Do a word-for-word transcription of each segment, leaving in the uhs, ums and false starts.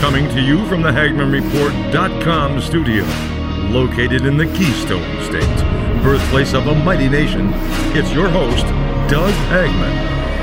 Coming to you from the Hagman Report dot com studio, located in the Keystone State, birthplace of a mighty nation, it's your host, Doug Hagman.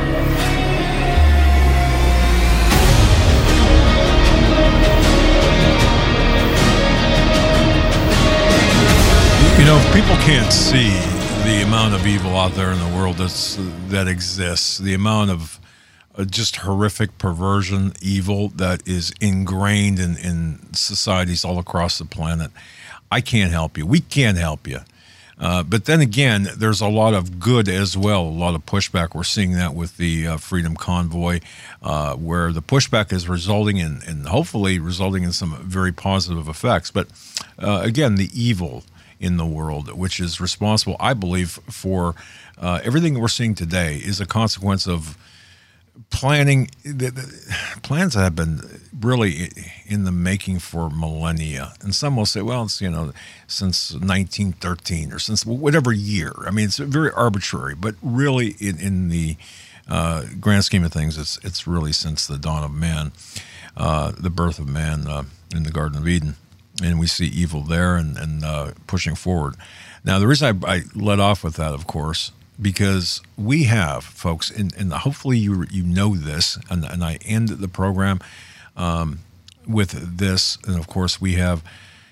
You know, if people can't see the amount of evil out there in the world that's, that exists, the amount of uh, just horrific perversion, evil that is ingrained in, in societies all across the planet, I can't help you. We can't help you. Uh, but then again, there's a lot of good as well, a lot of pushback. We're seeing that with the uh, Freedom Convoy, uh, where the pushback is resulting in, and hopefully resulting in some very positive effects. But uh, again, the evil in the world, which is responsible, I believe, for uh, everything we're seeing today, is a consequence of planning, the, the plans that have been really in the making for millennia. And some will say, well, it's, you know, since nineteen thirteen or since whatever year. I mean, it's very arbitrary, but really in, in the uh, grand scheme of things, it's it's really since the dawn of man, uh, the birth of man uh, in the Garden of Eden. And we see evil there and, and uh, pushing forward. Now, the reason I, I led off with that, of course, because we have, folks, and, and hopefully you you know this, and, and I end the program um, with this, and of course we have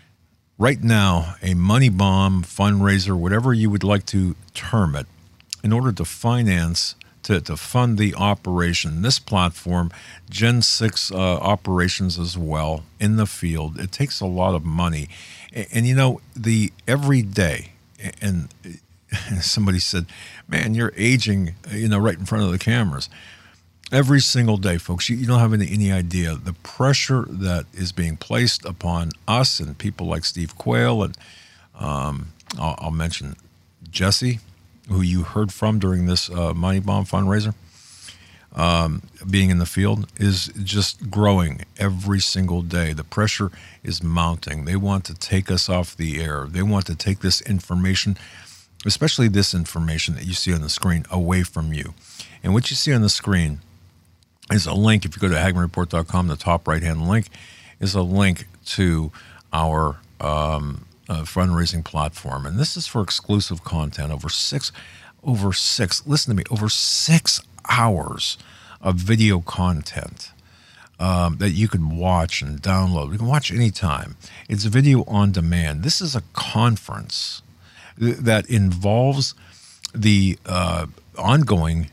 right now a money bomb fundraiser, whatever you would like to term it, in order to finance, to, to fund the operation, this platform, Gen six uh, operations as well, in the field. It takes a lot of money. And, and you know, the every day, and somebody said, man, you're aging, you know, right in front of the cameras. Every single day, folks, you, you don't have any, any idea the pressure that is being placed upon us and people like Steve Quayle, and um, I'll, I'll mention Jesse, who you heard from during this uh, Money Bomb fundraiser, um, being in the field, is just growing every single day. The pressure is mounting. They want to take us off the air. They want to take this information, especially this information that you see on the screen, away from you. And what you see on the screen is a link. If you go to Hagman Report dot com, the top right-hand link is a link to our um, uh, fundraising platform. And this is for exclusive content, over six, over six, listen to me, over six hours of video content um, that you can watch and download. You can watch anytime. It's video on demand. This is a conference that involves the uh, ongoing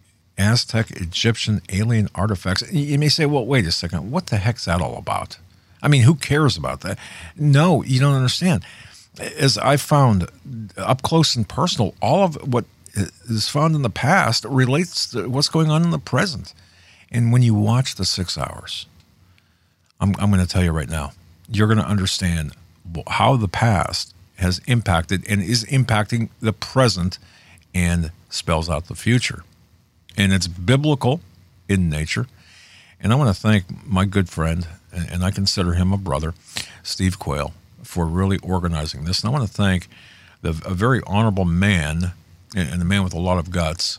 Aztec, Egyptian, alien artifacts. You may say, well, wait a second, what the heck's that all about? I mean, who cares about that? No, you don't understand. As I found up close and personal, all of what is found in the past relates to what's going on in the present. And when you watch the six hours, I'm, I'm going to tell you right now, you're going to understand how the past has impacted and is impacting the present and spells out the future. And it's biblical in nature. And I want to thank my good friend, and I consider him a brother, Steve Quayle, for really organizing this. And I want to thank the, a very honorable man, and a man with a lot of guts,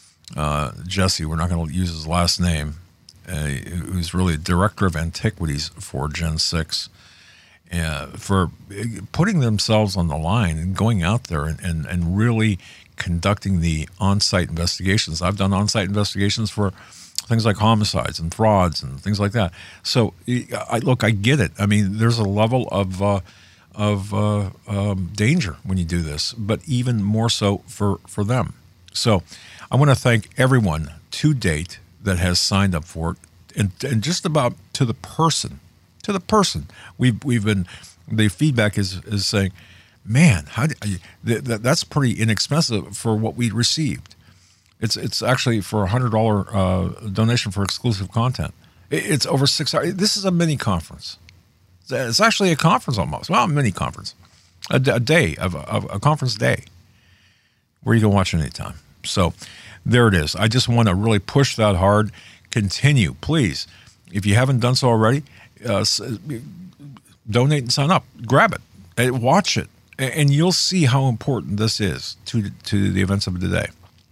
uh, Jesse, we're not going to use his last name, uh, who's really director of antiquities for Gen six, uh, for putting themselves on the line and going out there and, and, and really conducting the on-site investigations. I've done on-site investigations for things like homicides and frauds and things like that. So, I, look, I get it. I mean, there's a level of uh, of uh, um, danger when you do this, but even more so for, for them. So, I want to thank everyone to date that has signed up for it, and, and just about to the person, to the person. We've we've been, the feedback is is saying, man, how do you, that, that's pretty inexpensive for what we received. It's it's actually for a hundred dollar uh, donation for exclusive content. It's over six hours. This is a mini conference. It's actually a conference almost. Well, a mini conference, a, a day of a, of a conference day where you can watch anytime. So there it is. I just want to really push that hard. Continue, please. If you haven't done so already, uh, donate and sign up. Grab it and watch it, and you'll see how important this is to to the events of today.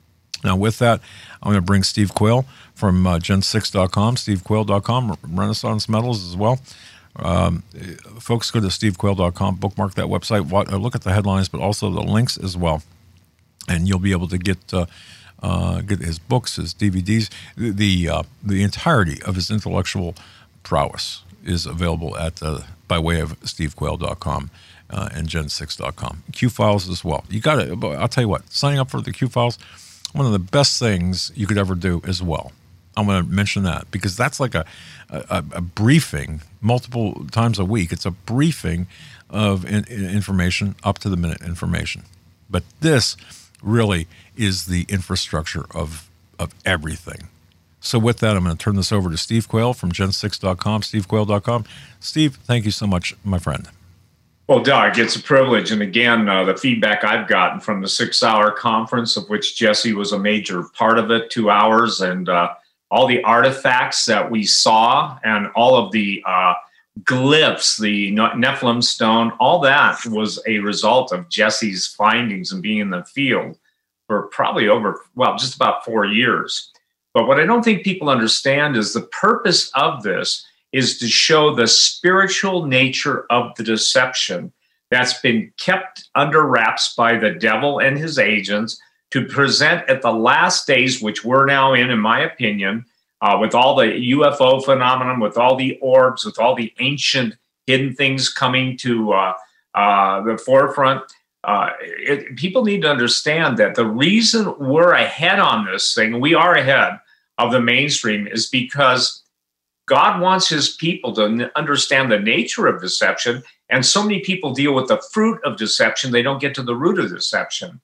Now, with that, I'm going to bring Steve Quayle from uh, gen six dot com, steve quayle dot com, Renaissance Metals as well. Um, folks, go to steve quayle dot com, bookmark that website, look at the headlines, but also the links as well. And you'll be able to get uh, uh, get his books, his D V Ds. The the, uh, the entirety of his intellectual prowess is available at uh, by way of steve quayle dot com. Uh, and gen six dot com. Q Files as well. You got it. I'll tell you what, signing up for the Q Files, one of the best things you could ever do as well. I'm going to mention that because that's like a, a, a briefing multiple times a week. It's a briefing of in, in information, up to the minute information. But this really is the infrastructure of, of everything. So with that, I'm going to turn this over to Steve Quayle from gen six dot com, steve quayle dot com. Steve, thank you so much, my friend. Well, Doug, it's a privilege. And again, uh, the feedback I've gotten from the six-hour conference, of which Jesse was a major part of it, two hours, and uh, all the artifacts that we saw and all of the uh, glyphs, the Nephilim stone, all that was a result of Jesse's findings and being in the field for probably over, well, just about four years. But what I don't think people understand is the purpose of this is to show the spiritual nature of the deception that's been kept under wraps by the devil and his agents to present at the last days, which we're now in, in my opinion, uh, with all the U F O phenomenon, with all the orbs, with all the ancient hidden things coming to uh, uh, the forefront. Uh, it, people need to understand that the reason we're ahead on this thing, we are ahead of the mainstream, is because God wants his people to understand the nature of deception, and so many people deal with the fruit of deception, they don't get to the root of deception.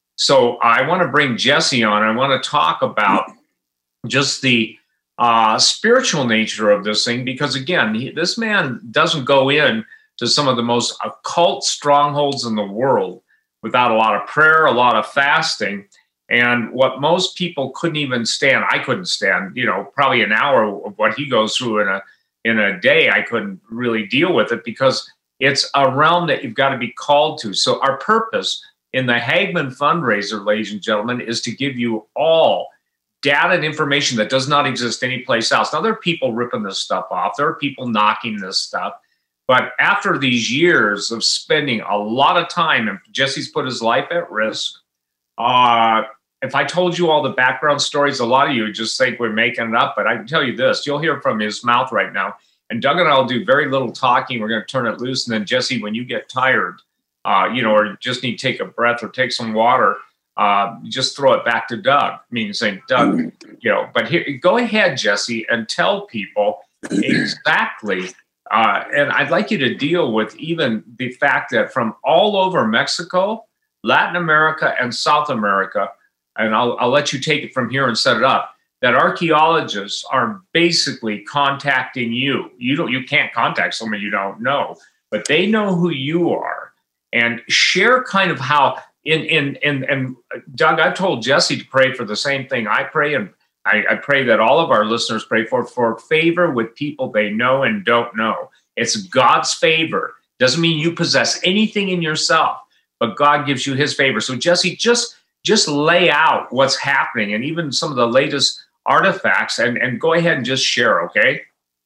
So I want to bring Jesse on. I want to talk about just the uh, spiritual nature of this thing, because again, he, this man doesn't go in to some of the most occult strongholds in the world without a lot of prayer, a lot of fasting. And what most people couldn't even stand, I couldn't stand, you know, probably an hour of what he goes through in a in a day, I couldn't really deal with it because it's a realm that you've got to be called to. So our purpose in the Hagmann fundraiser, ladies and gentlemen, is to give you all data and information that does not exist anyplace else. Now, there are people ripping this stuff off. There are people knocking this stuff. But after these years of spending a lot of time, and Jesse's put his life at risk, uh, if I told you all the background stories, a lot of you would just think we're making it up. But I can tell you this, you'll hear from his mouth right now. And Doug and I will do very little talking. We're going to turn it loose. And then, Jesse, when you get tired, uh, you know, or just need to take a breath or take some water, uh, just throw it back to Doug. Meaning saying, Doug, you know, but here, go ahead, Jesse, and tell people exactly. Uh, and I'd like you to deal with even the fact that from all over Mexico, Latin America, and South America, and I'll, I'll let you take it from here and set it up, that archaeologists are basically contacting you. You don't, you can't contact someone you don't know, but they know who you are. And share kind of how, in, in, in, and Doug, I've told Jesse to pray for the same thing I pray, and I, I pray that all of our listeners pray for, for favor with people they know and don't know. It's God's favor. Doesn't mean you possess anything in yourself, but God gives you his favor. So Jesse, just Just lay out what's happening and even some of the latest artifacts, and, and go ahead and just share, okay?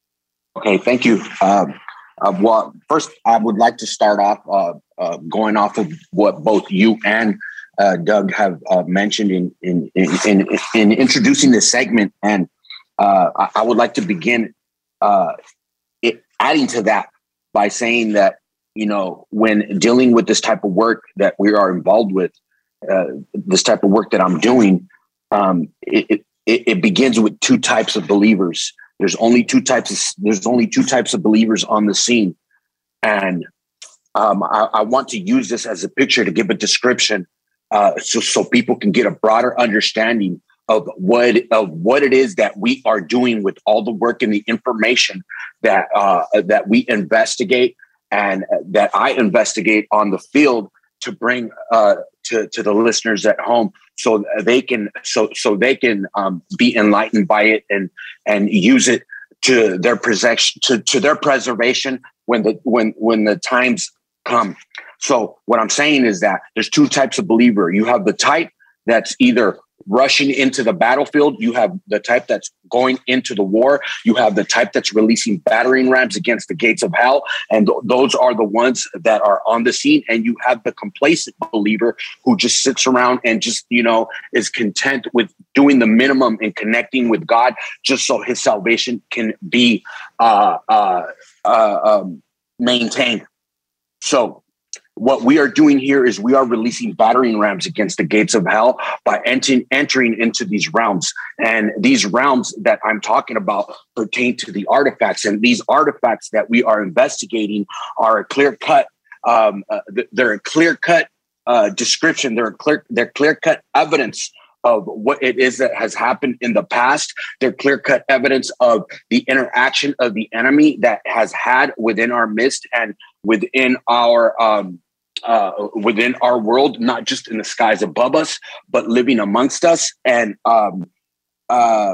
Okay, thank you. Um, uh, well, first, I would like to start off uh, uh, going off of what both you and uh, Doug have uh, mentioned in in, in in in introducing this segment, and uh, I, I would like to begin uh, it, adding to that by saying that, you know, when dealing with this type of work that we are involved with, Uh, this type of work that I'm doing, um, it, it, it begins with two types of believers. There's only two types of there's only two types of believers on the scene, and um, I, I want to use this as a picture to give a description, uh, so so people can get a broader understanding of what of what it is that we are doing with all the work and the information that uh, that we investigate and that I investigate on the field to bring uh, to to the listeners at home, so they can so so they can um, be enlightened by it and and use it to their possession to to their preservation when the when when the times come. So what I'm saying is that there's two types of believer. You have the type that's either rushing into the battlefield. You have the type that's going into the war. You have the type that's releasing battering rams against the gates of hell. And th- those are the ones that are on the scene. And you have the complacent believer who just sits around and just, you know, is content with doing the minimum and connecting with God just so his salvation can be uh, uh, uh, um, maintained. So what we are doing here is we are releasing battering rams against the gates of hell by entering, entering into these realms. And these realms that I'm talking about pertain to the artifacts. And these artifacts that we are investigating are a clear-cut, um, uh, they're a clear-cut uh, description. They're a clear, they're clear-cut evidence of what it is that has happened in the past. They're clear-cut evidence of the interaction of the enemy that has had within our midst and within our um, uh, within our world, not just in the skies above us, but living amongst us. And um, uh,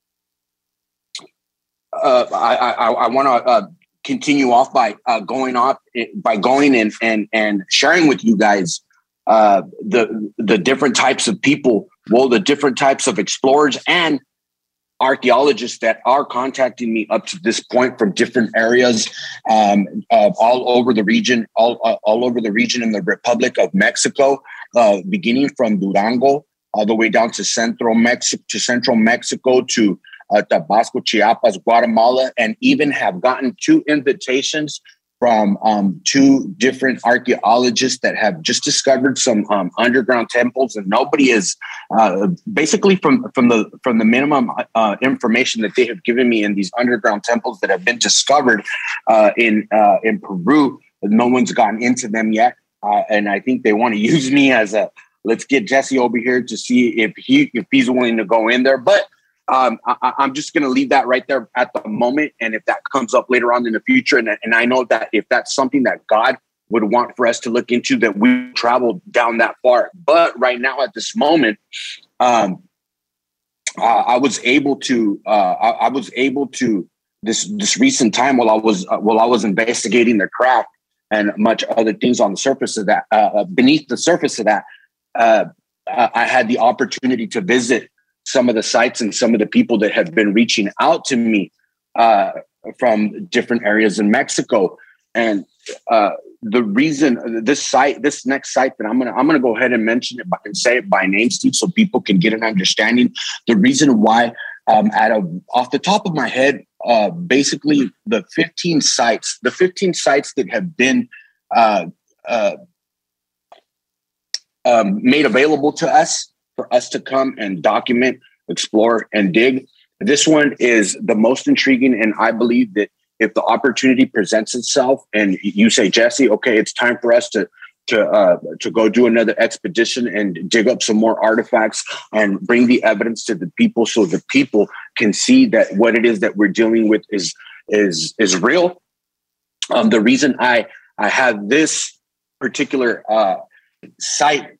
uh, I, I, I want to uh, continue off by uh, going off by going in and and sharing with you guys uh, the the different types of people, well, the different types of explorers and archaeologists that are contacting me up to this point from different areas, um, uh, all over the region, all uh, all over the region in the Republic of Mexico, uh, beginning from Durango all the way down to central Mexico, to central Mexico, to uh, Tabasco, Chiapas, Guatemala, and even have gotten two invitations from um, two different archaeologists that have just discovered some um, underground temples, and nobody is uh, basically from from the from the minimum uh, information that they have given me in these underground temples that have been discovered uh, in uh, in Peru. No one's gotten into them yet, uh, and I think they want to use me as a let's get Jesse over here to see if he if he's willing to go in there, but. Um, I, I'm just going to leave that right there at the moment. And if that comes up later on in the future, and, and I know that if that's something that God would want for us to look into, that we travel down that far. But right now at this moment, um, uh, I was able to, uh, I, I was able to this, this recent time while I was, uh, while I was investigating the craft and much other things on the surface of that, uh, beneath the surface of that, uh, I had the opportunity to visit some of the sites and some of the people that have been reaching out to me uh, from different areas in Mexico. And uh, the reason this site, this next site that I'm going to, I'm going to go ahead and mention it by, and say it by name, Steve, so people can get an understanding. The reason why um, out of off the top of my head, uh, basically the fifteen sites, the fifteen sites that have been uh, uh, um, made available to us, for us to come and document, explore, and dig. This one is the most intriguing, and I believe that if the opportunity presents itself and you say, Jesse, okay, it's time for us to to uh, to go do another expedition and dig up some more artifacts and bring the evidence to the people so the people can see that what it is that we're dealing with is is is real. Um, the reason I I have this particular uh, site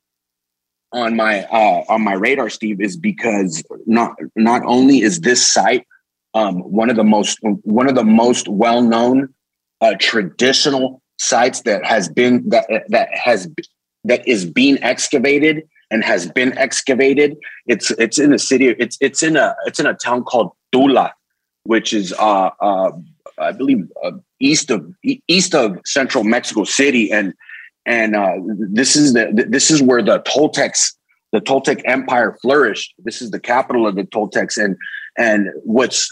on my uh, on my radar, Steve, is because not not only is this site um, one of the most one of the most well known uh, traditional sites that has been that that has that is being excavated and has been excavated. It's it's in a city. It's it's in a it's in a town called Tula, which is uh, uh, I believe uh, east of east of central Mexico City, and. And uh, this is the this is where the Toltecs, the Toltec Empire flourished. This is the capital of the Toltecs, and and what's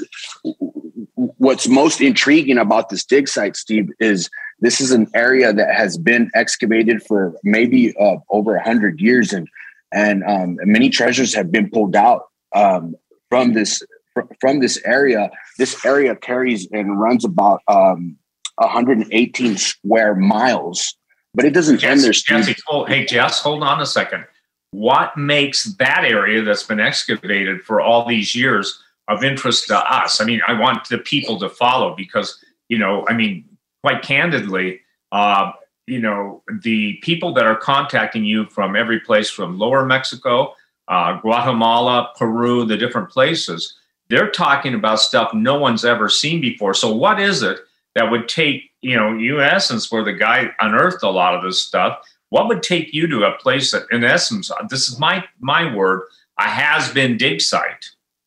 what's most intriguing about this dig site, Steve, is this is an area that has been excavated for maybe uh, over a hundred years, and and um, many treasures have been pulled out um, from this from this area. This area carries and runs about um, one hundred eighteen square miles. But it doesn't Jesse, end there, Jesse, hold, hey, Jess, hold on a second. What makes that area that's been excavated for all these years of interest to us? I mean, I want the people to follow because, you know, I mean, quite candidly, uh, you know, the people that are contacting you from every place from Lower Mexico, uh, Guatemala, Peru, the different places, they're talking about stuff no one's ever seen before. So what is it that would take, you know, you in essence where the guy unearthed a lot of this stuff, what would take you to a place that in essence, this is my my word, a has-been dig site.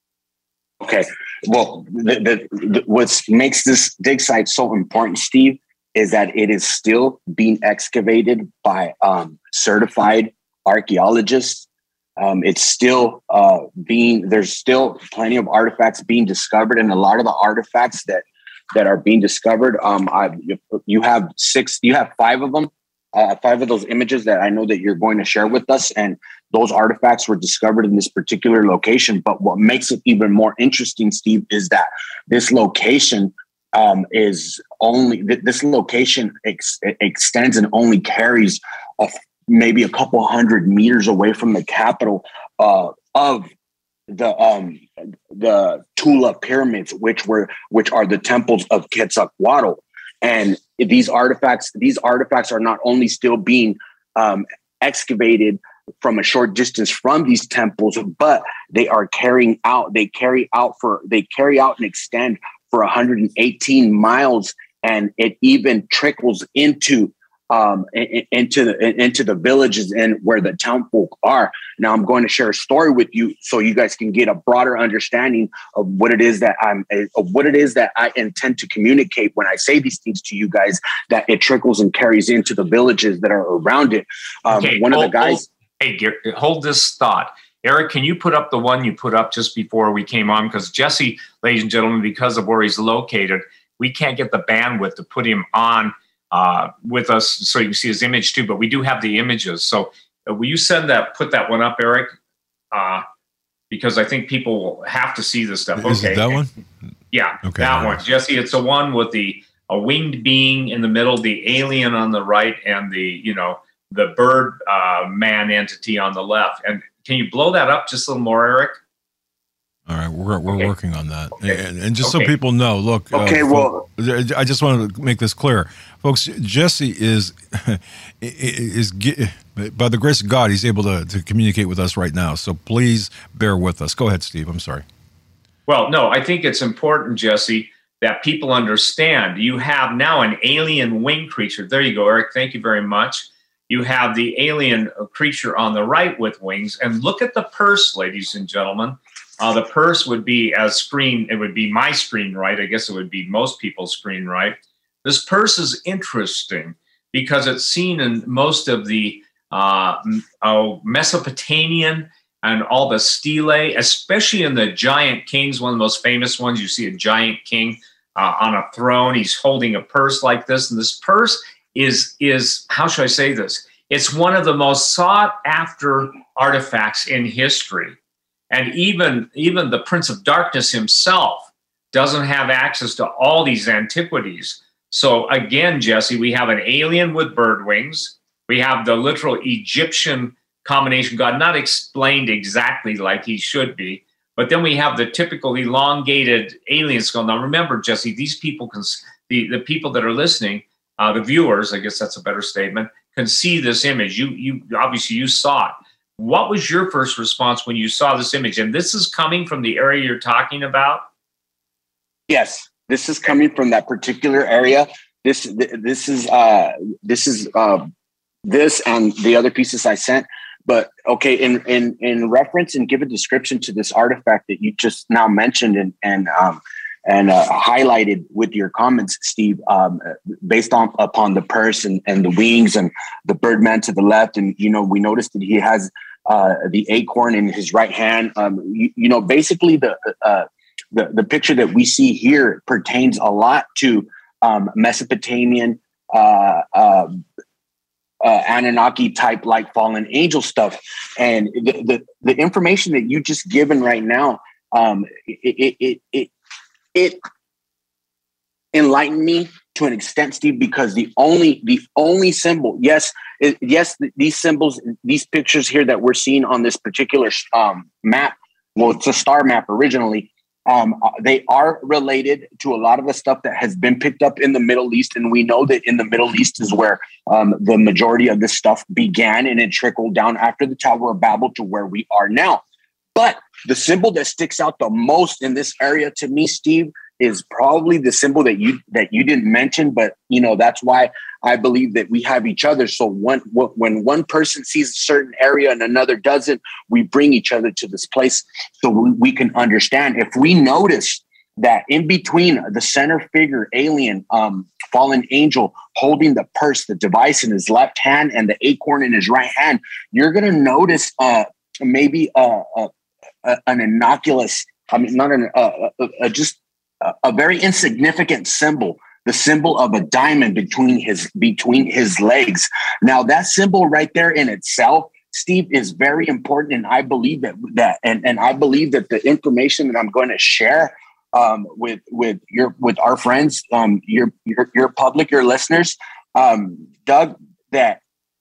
Okay. Well, the, the, the, what makes this dig site so important, Steve, is that it is still being excavated by um, certified archaeologists. Um, it's still uh, being, there's still plenty of artifacts being discovered, and a lot of the artifacts that that are being discovered, um, I, you have six, you have five of them, uh, five of those images that I know that you're going to share with us, and those artifacts were discovered in this particular location. But what makes it even more interesting, Steve, is that this location um, is only, th- this location ex- extends and only carries a maybe a couple hundred meters away from the capital uh, of the um, the Tula pyramids, which were which are the temples of Quetzalcoatl. And these artifacts, these artifacts are not only still being um, excavated from a short distance from these temples, but they are carrying out. They carry out for they carry out and extend for one hundred eighteen miles, and it even trickles into. Um, into the into the villages and where the town folk are. Now, I'm going to share a story with you so you guys can get a broader understanding of what it is that I'm of what it is that I intend to communicate when I say these things to you guys. That it trickles and carries into the villages that are around it. Um, okay, one hold, of the guys. Hold, hey, Gary, hold this thought, Eric. Can you put up the one you put up just before we came on? Because Jesse, ladies and gentlemen, because of where he's located, we can't get the bandwidth to put him on. Uh, with us, so you can see his image too, but we do have the images. So uh, will you send that, put that one up, Eric? Uh, because I think people will have to see this stuff. Is okay. it that one? Yeah, okay, that one. Jesse, it's the one with the a winged being in the middle, the alien on the right, and the, you know, the bird uh, man entity on the left. And can you blow that up just a little more, Eric? All right, we're we're okay. working on that, okay. and, and just okay. so people know, look. Okay, uh, well, I just want to make this clear, folks. Jesse is is by the grace of God, he's able to to communicate with us right now. So please bear with us. Go ahead, Steve. I'm sorry. Well, no, I think it's important, Jesse, that people understand. You have now an alien wing creature. There you go, Eric. Thank you very much. You have the alien creature on the right with wings, and look at the purse, ladies and gentlemen. Uh, the purse would be as screen, it would be my screen right. I guess it would be most people's screen right. This purse is interesting because it's seen in most of the uh, oh, Mesopotamian and all the stelae, especially in the giant kings, one of the most famous ones. You see a giant king uh, on a throne. He's holding a purse like this. And this purse is, is, how should I say this? It's one of the most sought after artifacts in history. And even, even the Prince of Darkness himself doesn't have access to all these antiquities. So again, Jesse, we have an alien with bird wings. We have the literal Egyptian combination god, not explained exactly like he should be. But then we have the typical elongated alien skull. Now remember, Jesse, these people, can, the, the people that are listening, uh, the viewers, I guess that's a better statement, can see this image. You, you obviously, you saw it. What was your first response when you saw this image? And this is coming from the area you're talking about? Yes, this is coming from that particular area. This this is uh, this is uh, this and the other pieces I sent. But okay, in in in reference and give a description to this artifact that you just now mentioned and and um, and uh, highlighted with your comments, Steve, um, based on upon the purse and, and the wings and the birdman to the left. And, you know, we noticed that he has uh, the acorn in his right hand. Um, you, you know, basically the, uh, the the picture that we see here pertains a lot to um, Mesopotamian uh, uh, uh, Anunnaki type like fallen angel stuff. And the, the, the information that you just given right now, um, it, it, it, it enlightened me to an extent, Steve, because the only the only symbol, yes, it, yes, these symbols, these pictures here that we're seeing on this particular um, map, well, it's a star map originally. Um, they are related to a lot of the stuff that has been picked up in the Middle East, and we know that in the Middle East is where um, the majority of this stuff began, and it trickled down after the Tower of Babel to where we are now. But the symbol that sticks out the most in this area to me, Steve, is probably the symbol that you that you didn't mention, but you know that's why I believe that we have each other. So one when one person sees a certain area and another doesn't, we bring each other to this place so we, we can understand. If we notice that in between the center figure, alien, um, fallen angel, holding the purse, the device in his left hand, and the acorn in his right hand, you're going to notice uh, maybe uh, uh, uh, an innocuous. I mean, not an uh, uh, uh, just a, a very insignificant symbol. The symbol of a diamond between his between his legs. Now, that symbol right there in itself, Steve, is very important, and I believe that that and, and I believe that the information that I'm going to share um, with with your with our friends, um, your your your public, your listeners, um, Doug, that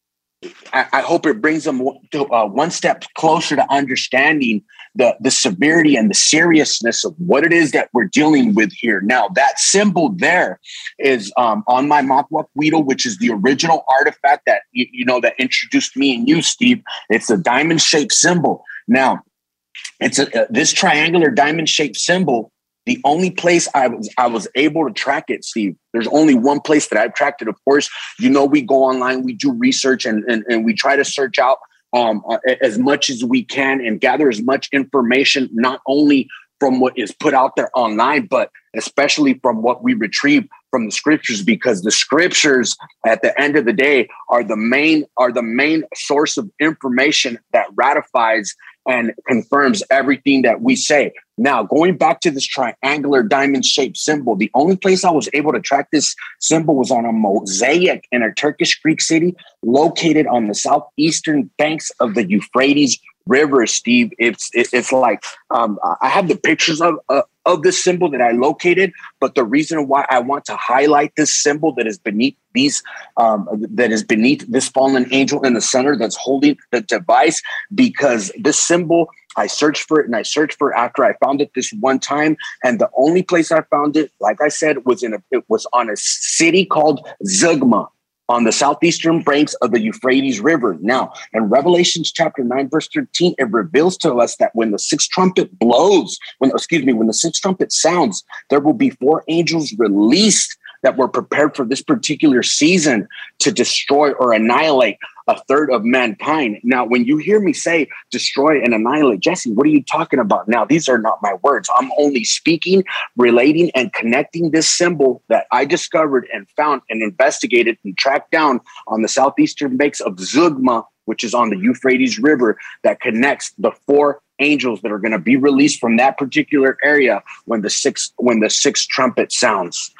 I, I hope it brings them to uh, one step closer to understanding the, the severity and the seriousness of what it is that we're dealing with here. Now, that symbol there is um, on my Makwakwido, which is the original artifact that, you, you know, that introduced me and you, Steve. It's a diamond-shaped symbol. Now, it's a, uh, this triangular diamond-shaped symbol. The only place I was I was able to track it, Steve, there's only one place that I've tracked it. Of course, you know, we go online, we do research, and and, and we try to search out um, uh, as much as we can and gather as much information, not only from what is put out there online, but especially from what we retrieve from the scriptures, because the scriptures at the end of the day are the main are the main source of information that ratifies and confirms everything that we say. Now, going back to this triangular diamond-shaped symbol, the only place I was able to track this symbol was on a mosaic in a Turkish Greek city located on the southeastern banks of the Euphrates River, Steve. It's it's like um, I have the pictures of uh, of this symbol that I located, but the reason why I want to highlight this symbol that is beneath these um, that is beneath this fallen angel in the center that's holding the device, because this symbol, I searched for it and I searched for it after I found it this one time, and the only place I found it, like I said, was in a it was on a city called Zugma, on the southeastern banks of the Euphrates River. Now, in Revelations chapter nine, verse thirteen, it reveals to us that when the sixth trumpet blows, when excuse me, when the sixth trumpet sounds, there will be four angels released that were prepared for this particular season to destroy or annihilate a third of mankind. Now, when you hear me say destroy and annihilate, Jesse, what are you talking about? Now, these are not my words. I'm only speaking, relating, and connecting this symbol that I discovered and found and investigated and tracked down on the southeastern banks of Zugma, which is on the Euphrates River, that connects the four angels that are going to be released from that particular area when the sixth when the sixth trumpet sounds.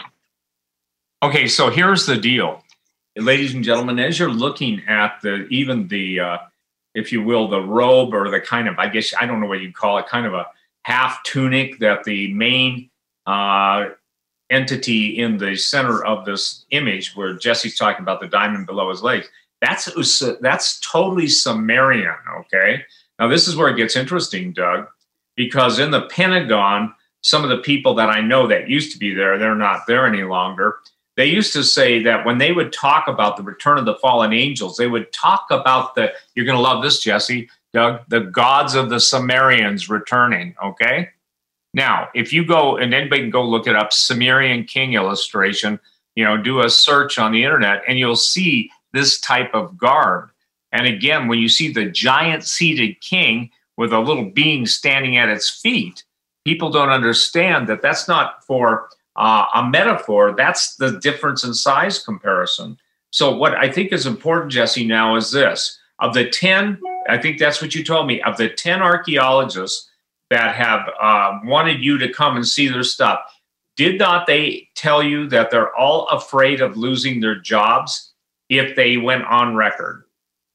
Okay, so here's the deal. Ladies and gentlemen, as you're looking at the, even the, uh, if you will, the robe or the kind of, I guess, I don't know what you call it, kind of a half tunic that the main uh, entity in the center of this image, where Jesse's talking about the diamond below his legs, that's, that's totally Sumerian, okay? Now, this is where it gets interesting, Doug, because in the Pentagon, some of the people that I know that used to be there, they're not there any longer. They used to say that when they would talk about the return of the fallen angels, they would talk about the, you're going to love this, Jesse, Doug, the gods of the Sumerians returning, okay? Now, if you go, and anybody can go look it up, Sumerian king illustration, you know, do a search on the internet, and you'll see this type of garb. And again, when you see the giant seated king with a little being standing at its feet, people don't understand that that's not for Uh, a metaphor. That's the difference in size comparison. So what I think is important, Jesse, now is this. Of the ten, I think that's what you told me, of the ten archaeologists that have uh, wanted you to come and see their stuff, did not they tell you that they're all afraid of losing their jobs if they went on record?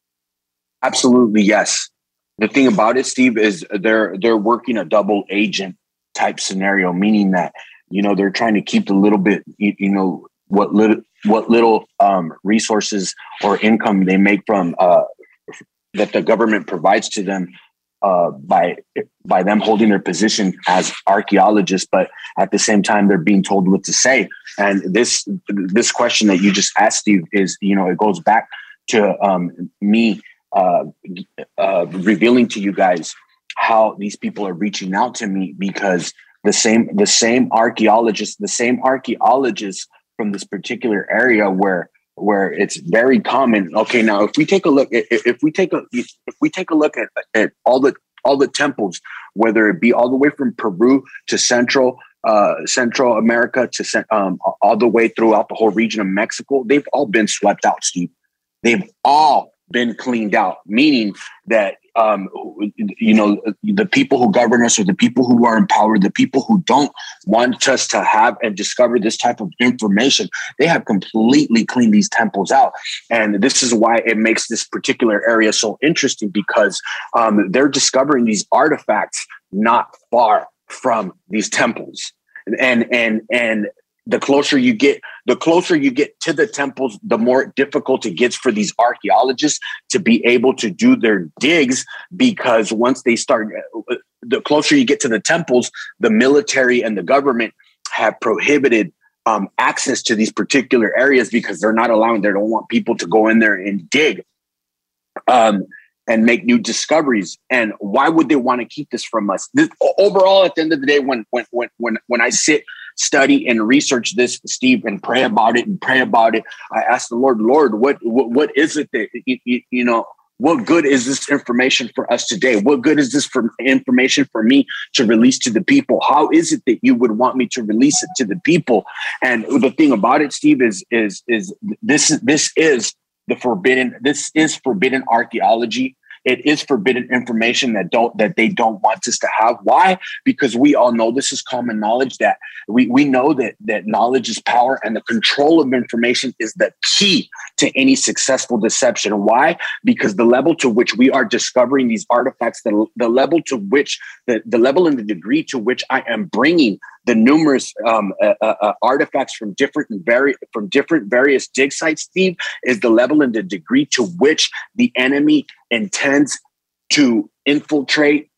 Absolutely, yes. The thing about it, Steve, is they're they're working a double agent type scenario, meaning that, you know, they're trying to keep the little bit, you, you know, what little, what little um, resources or income they make from uh, that the government provides to them uh, by by them holding their position as archaeologists. But at the same time, they're being told what to say. And this this question that you just asked, Steve, is, you know, it goes back to um, me uh, uh, revealing to you guys how these people are reaching out to me, because the same the same archaeologists, the same archaeologists from this particular area where where it's very common. Okay, now if we take a look, if, if we take a if we take a look at, at all the all the temples, whether it be all the way from Peru to Central uh, Central America to um, all the way throughout the whole region of Mexico, they've all been swept out, Steve. They've all been cleaned out, meaning that um, you know, the people who govern us, or the people who are in power, the people who don't want us to have and discover this type of information, they have completely cleaned these temples out. And this is why it makes this particular area so interesting, because um, they're discovering these artifacts not far from these temples. And and and the closer you get, the closer you get to the temples, the more difficult it gets for these archaeologists to be able to do their digs, because once they start, the closer you get to the temples, the military and the government have prohibited um, access to these particular areas, because they're not allowing, they don't want people to go in there and dig um, and make new discoveries. And why would they want to keep this from us? This, overall, at the end of the day, when when when when when I sit, study and research this, Steve, and pray about it and pray about it, I ask the Lord, Lord, what, what, what is it that, you, you know, what good is this information for us today? What good is this for information for me to release to the people? How is it that you would want me to release it to the people? And the thing about it, Steve, is, is, is this, this is the forbidden, this is forbidden archaeology. It is forbidden information that don't that they don't want us to have. Why? Because we all know, this is common knowledge, that we, we know that that knowledge is power, and the control of information is the key to any successful deception. Why? Because the level to which we are discovering these artifacts, the, the level to which the, the level and the degree to which I am bringing the numerous um, uh, uh, artifacts from different and vari- from different various dig sites, Steve, is the level and the degree to which the enemy intends to infiltrate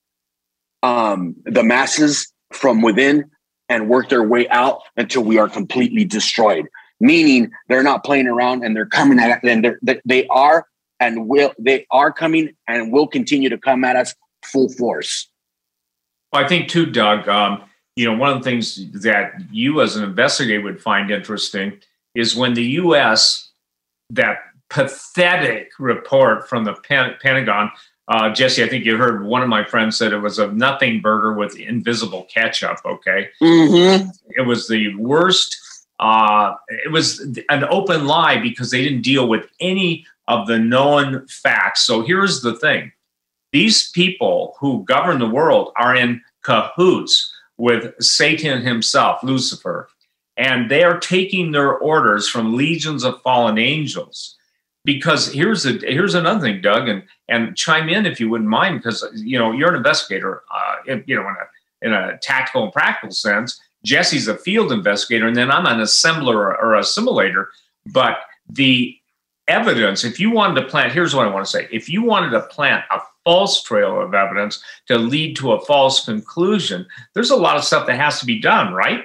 um, the masses from within and work their way out until we are completely destroyed. Meaning they're not playing around, and they're coming at and they're, they are and will they are coming and will continue to come at us full force. Well, I think too, Doug. Um, You know, one of the things that you as an investigator would find interesting is when the U S, that pathetic report from the Pen- Pentagon, uh, Jesse, I think you heard one of my friends said it was a nothing burger with invisible ketchup, okay? Mm-hmm. It was the worst. Uh, it was an open lie, because they didn't deal with any of the known facts. So here's the thing. These people who govern the world are in cahoots with Satan himself, Lucifer, and they are taking their orders from legions of fallen angels. Because here's a, here's another thing, Doug, and and chime in if you wouldn't mind, because you know you're an investigator, uh, in, you know, in a in a tactical and practical sense. Jesse's a field investigator, and then I'm an assembler or, or assimilator. But the evidence, if you wanted to plant, here's what I want to say: if you wanted to plant a false trail of evidence to lead to a false conclusion, there's a lot of stuff that has to be done, right?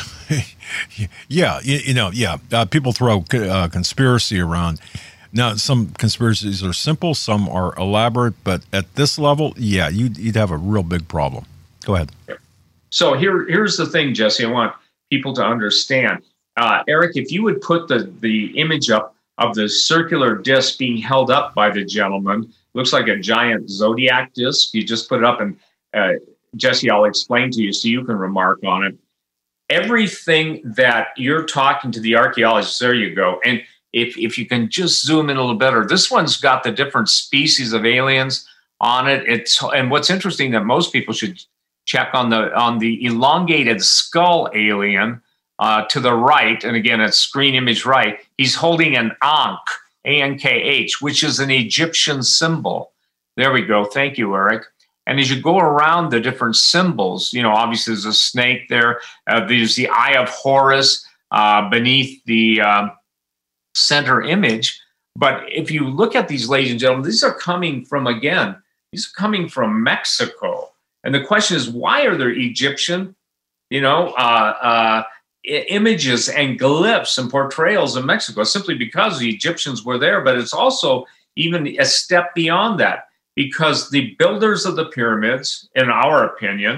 yeah, you, you know, yeah. Uh, people throw uh, conspiracy around. Now, some conspiracies are simple, some are elaborate, but at this level, yeah, you'd, you'd have a real big problem. Go ahead. So here, here's the thing, Jesse. I want people to understand. Uh, Eric, if you would put the, the image up of the circular disc being held up by the gentleman, looks like a giant zodiac disc. You just put it up, and uh, Jesse, I'll explain to you so you can remark on it. Everything that you're talking to the archaeologists, there you go. And if if you can just zoom in a little better, this one's got the different species of aliens on it. It's and what's interesting that most people should check on the on the elongated skull alien uh, to the right, and again, it's screen image right. He's holding an Ankh. A N K H, which is an Egyptian symbol. There we go. Thank you, Eric. And as you go around the different symbols, you know, obviously there's a snake there. Uh, there's the Eye of Horus uh, beneath the um, center image. But if you look at these, ladies and gentlemen, these are coming from, again, these are coming from Mexico. And the question is, why are there Egyptian, you know, uh, uh, images and glyphs and portrayals in Mexico? Simply because the Egyptians were there, but it's also even a step beyond that, because the builders of the pyramids, in our opinion,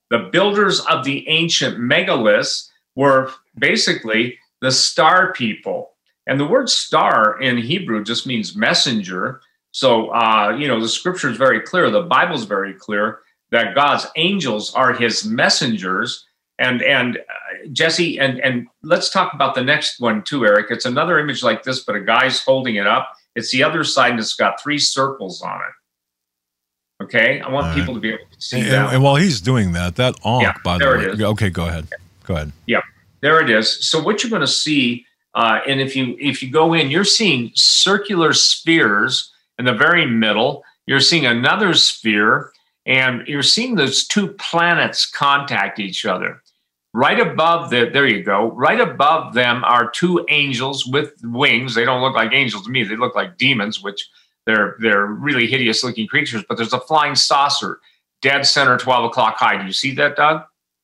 The builders of the ancient megaliths were basically the star people. And the word star in Hebrew just means messenger. So, uh, you know, the scripture is very clear. The Bible is very clear that God's angels are his messengers. And, and uh, Jesse, and, and let's talk about the next one too, Eric. It's another image like this, but a guy's holding it up. It's the other side, and it's got three circles on it. Okay? I want All people right. to be able to see and, that. and while he's doing that, that Ankh, Yeah, by the there way. it is. Okay, go ahead. Go ahead. Yeah, there it is. So what you're going to see, uh, and if you if you go in, you're seeing circular spheres in the very middle. You're seeing another sphere, and you're seeing those two planets contact each other. Right above the, there you go. Right above them are two angels with wings. They don't look like angels to me. They look like demons, which they're they're really hideous looking creatures. But there's a flying saucer, dead center, twelve o'clock high. Do you see that, Doug?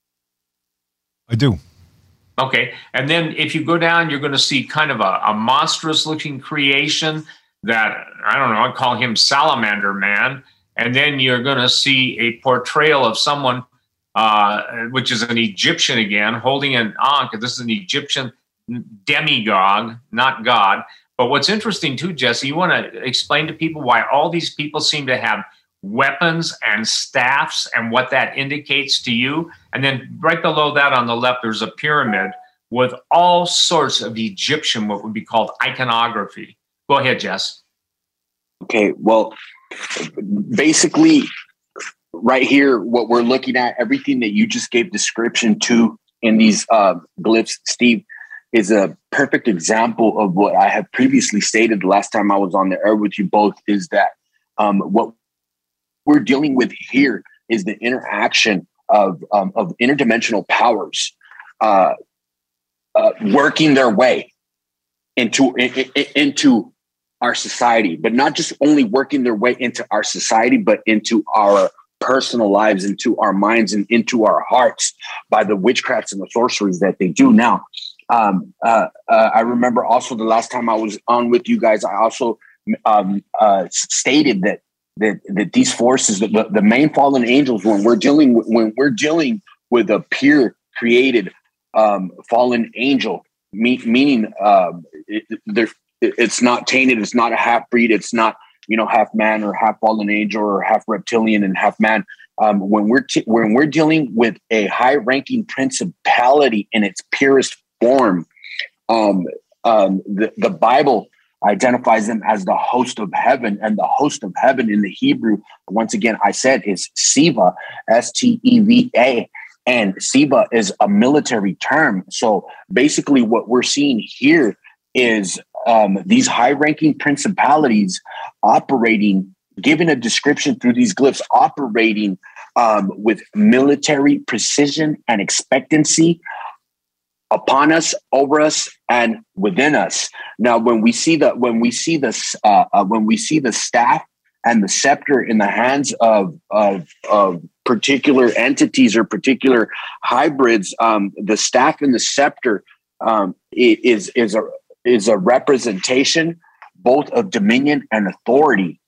I do. Okay. And then if you go down, you're going to see kind of a, a monstrous looking creation that, I don't know, I'd call him Salamander Man. And then you're going to see a portrayal of someone, uh, which is an Egyptian again, holding an Ankh. This is an Egyptian demigod, not God. But what's interesting too, Jesse, you want to explain to people why all these people seem to have weapons and staffs and what that indicates to you. And then right below that on the left, there's a pyramid with all sorts of Egyptian, what would be called iconography. Go ahead, Jess. Okay, well, basically right here, what we're looking at, everything that you just gave description to in these uh, glyphs, Steve, is a perfect example of what I have previously stated the last time I was on the air with you both, is that um, what we're dealing with here is the interaction of um, of interdimensional powers uh, uh, working their way into in, in, into our society, but not just only working their way into our society, but into our personal lives, into our minds, and into our hearts by the witchcrafts and the sorceries that they do. Now, um, uh, uh, I remember also the last time I was on with you guys, I also um, uh, stated that that that these forces, the, the main fallen angels, when we're dealing with, when we're dealing with a pure created um, fallen angel, me, meaning um, it, it, it's not tainted, it's not a half breed, it's not, you know, half man or half fallen angel or half reptilian and half man. Um, when we're t- when we're dealing with a high ranking principality in its purest form, um, um, the the Bible identifies them as the host of heaven, and the host of heaven in the Hebrew, once again, I said, is Seva, S T E V A, and Seva is a military term. So basically what we're seeing here is um, these high-ranking principalities operating, given a description through these glyphs, operating um, with military precision and expectancy upon us, over us, and within us. Now, when we see the when we see this uh, uh, when we see the staff and the scepter in the hands of of, of particular entities or particular hybrids, um, the staff and the scepter um, is is a is a representation both of dominion and authority,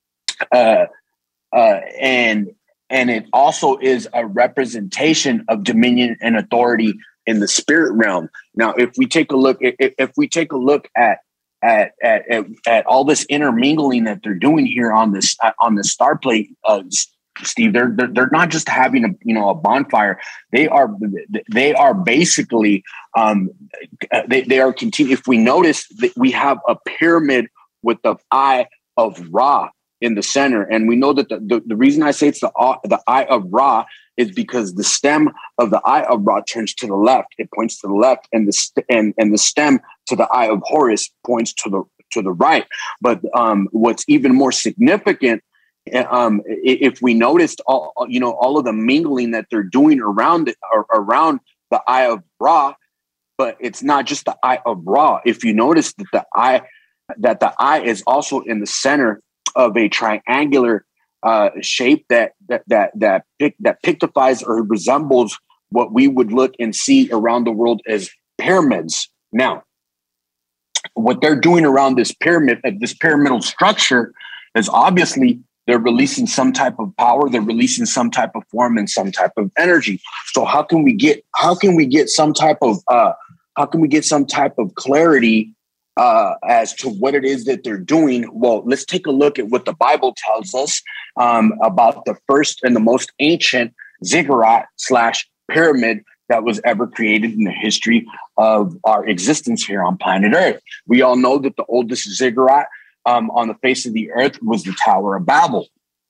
uh, uh, and and it also is a representation of dominion and authority in the spirit realm. Now, if we take a look, if, if we take a look at, at at at at all this intermingling that they're doing here on this uh, on the star plate, uh, Steve, they're, they're they're not just having a you know a bonfire. They are they are basically um, they they are continue. If we notice that we have a pyramid with the eye of Ra in the center, and we know that the the, the reason I say it's the uh, the eye of Ra is because the stem of the eye of Ra turns to the left. It points to the left, and the st- and and the stem to the eye of Horus points to the to the right. But um, what's even more significant, um, if we noticed all you know all of the mingling that they're doing around it, around the eye of Ra, but it's not just the eye of Ra. If you notice that the eye that the eye is also in the center of a triangular Uh, shape that that that that pic, that pictifies or resembles what we would look and see around the world as pyramids. Now, what they're doing around this pyramid, uh, this pyramidal structure, is obviously They're releasing some type of power. They're releasing some type of form and some type of energy. So how can we get how can we get some type of uh, how can we get some type of clarity uh, as to what it is that they're doing? Well, let's take a look at what the Bible tells us um, about the first and the most ancient ziggurat slash pyramid that was ever created in the history of our existence here on planet Earth. We all know that the oldest ziggurat Um, on the face of the earth was the Tower of Babel.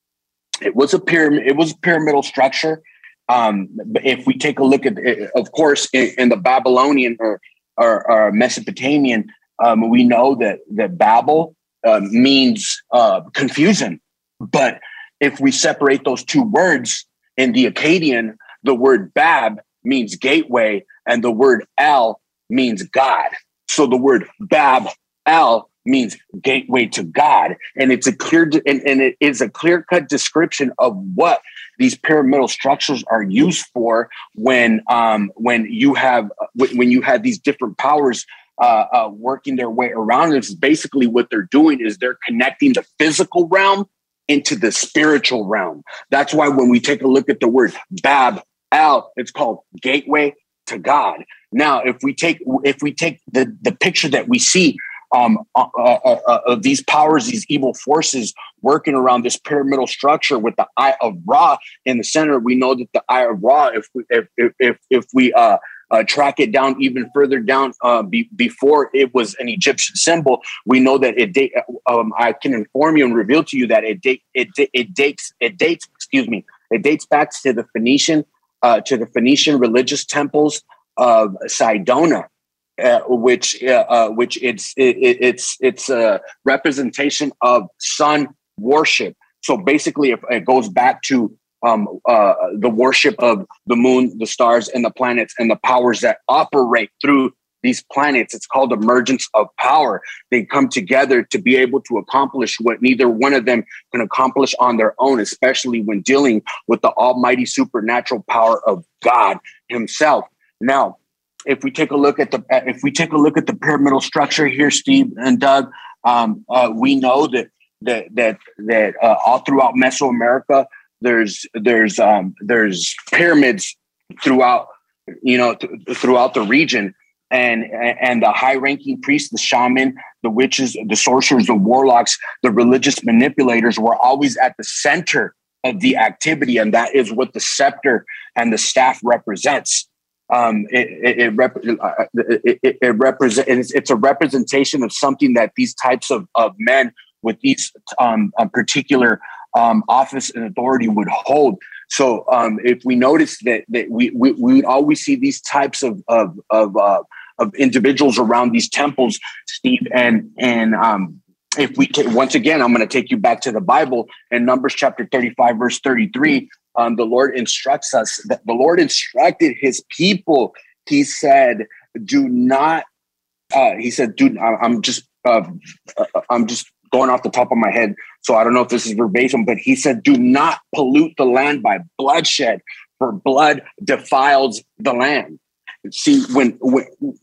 It was a pyramid. It was a pyramidal structure. Um, if we take a look at, it, of course, in, in the Babylonian or, or, or Mesopotamian, um, we know that that Babel uh, means uh, confusion. But if we separate those two words in the Akkadian, the word Bab means gateway, and the word El means God. So the word Bab El means gateway to God. And it's a clear, and, and it is a clear-cut description of what these pyramidal structures are used for when, um, when you have, when you have these different powers uh, uh, working their way around. It's basically what they're doing is they're connecting the physical realm into the spiritual realm. That's why when we take a look at the word Bab El, it's called gateway to God. Now, if we take, if we take the, the picture that we see Um, uh, uh, uh, uh, these powers, these evil forces working around this pyramidal structure with the Eye of Ra in the center. We know that the Eye of Ra, if we if if if, if we uh, uh, track it down even further down, uh, be, before it was an Egyptian symbol, we know that it. Da- um, I can inform you and reveal to you that it date it it dates it dates. Excuse me. It dates back to the Phoenician uh, to the Phoenician religious temples of Sidona. Uh, which uh, uh, which it's it, it's it's a representation of sun worship. So basically, if it goes back to um, uh, the worship of the moon, the stars, and the planets, and the powers that operate through these planets. It's called emergence of power. They come together to be able to accomplish what neither one of them can accomplish on their own, especially when dealing with the almighty supernatural power of God Himself. Now, if we take a look at the if we take a look at the pyramidal structure here, Steve and Doug, um, uh, we know that that that that uh, all throughout Mesoamerica, there's there's um, there's pyramids throughout you know th- throughout the region, and and the high-ranking priests, the shaman, the witches, the sorcerers, the warlocks, the religious manipulators were always at the center of the activity, and that is what the scepter and the staff represents. Um, it it, it, rep- it, it, it represents it's, it's a representation of something that these types of, of men with these um, a particular um, office and authority would hold. So um, if we notice that that we, we we would always see these types of of of, uh, of individuals around these temples, Steve, and and um, if we t- once again, I'm going to take you back to the Bible in Numbers chapter thirty-five, verse thirty-three. Um, the Lord instructs us that the Lord instructed His people. He said, "Do not." Uh, he said, "Do." I'm just. Uh, I'm just going off the top of my head, so I don't know if this is verbatim, but He said, "Do not pollute the land by bloodshed, for blood defiles the land." See, when when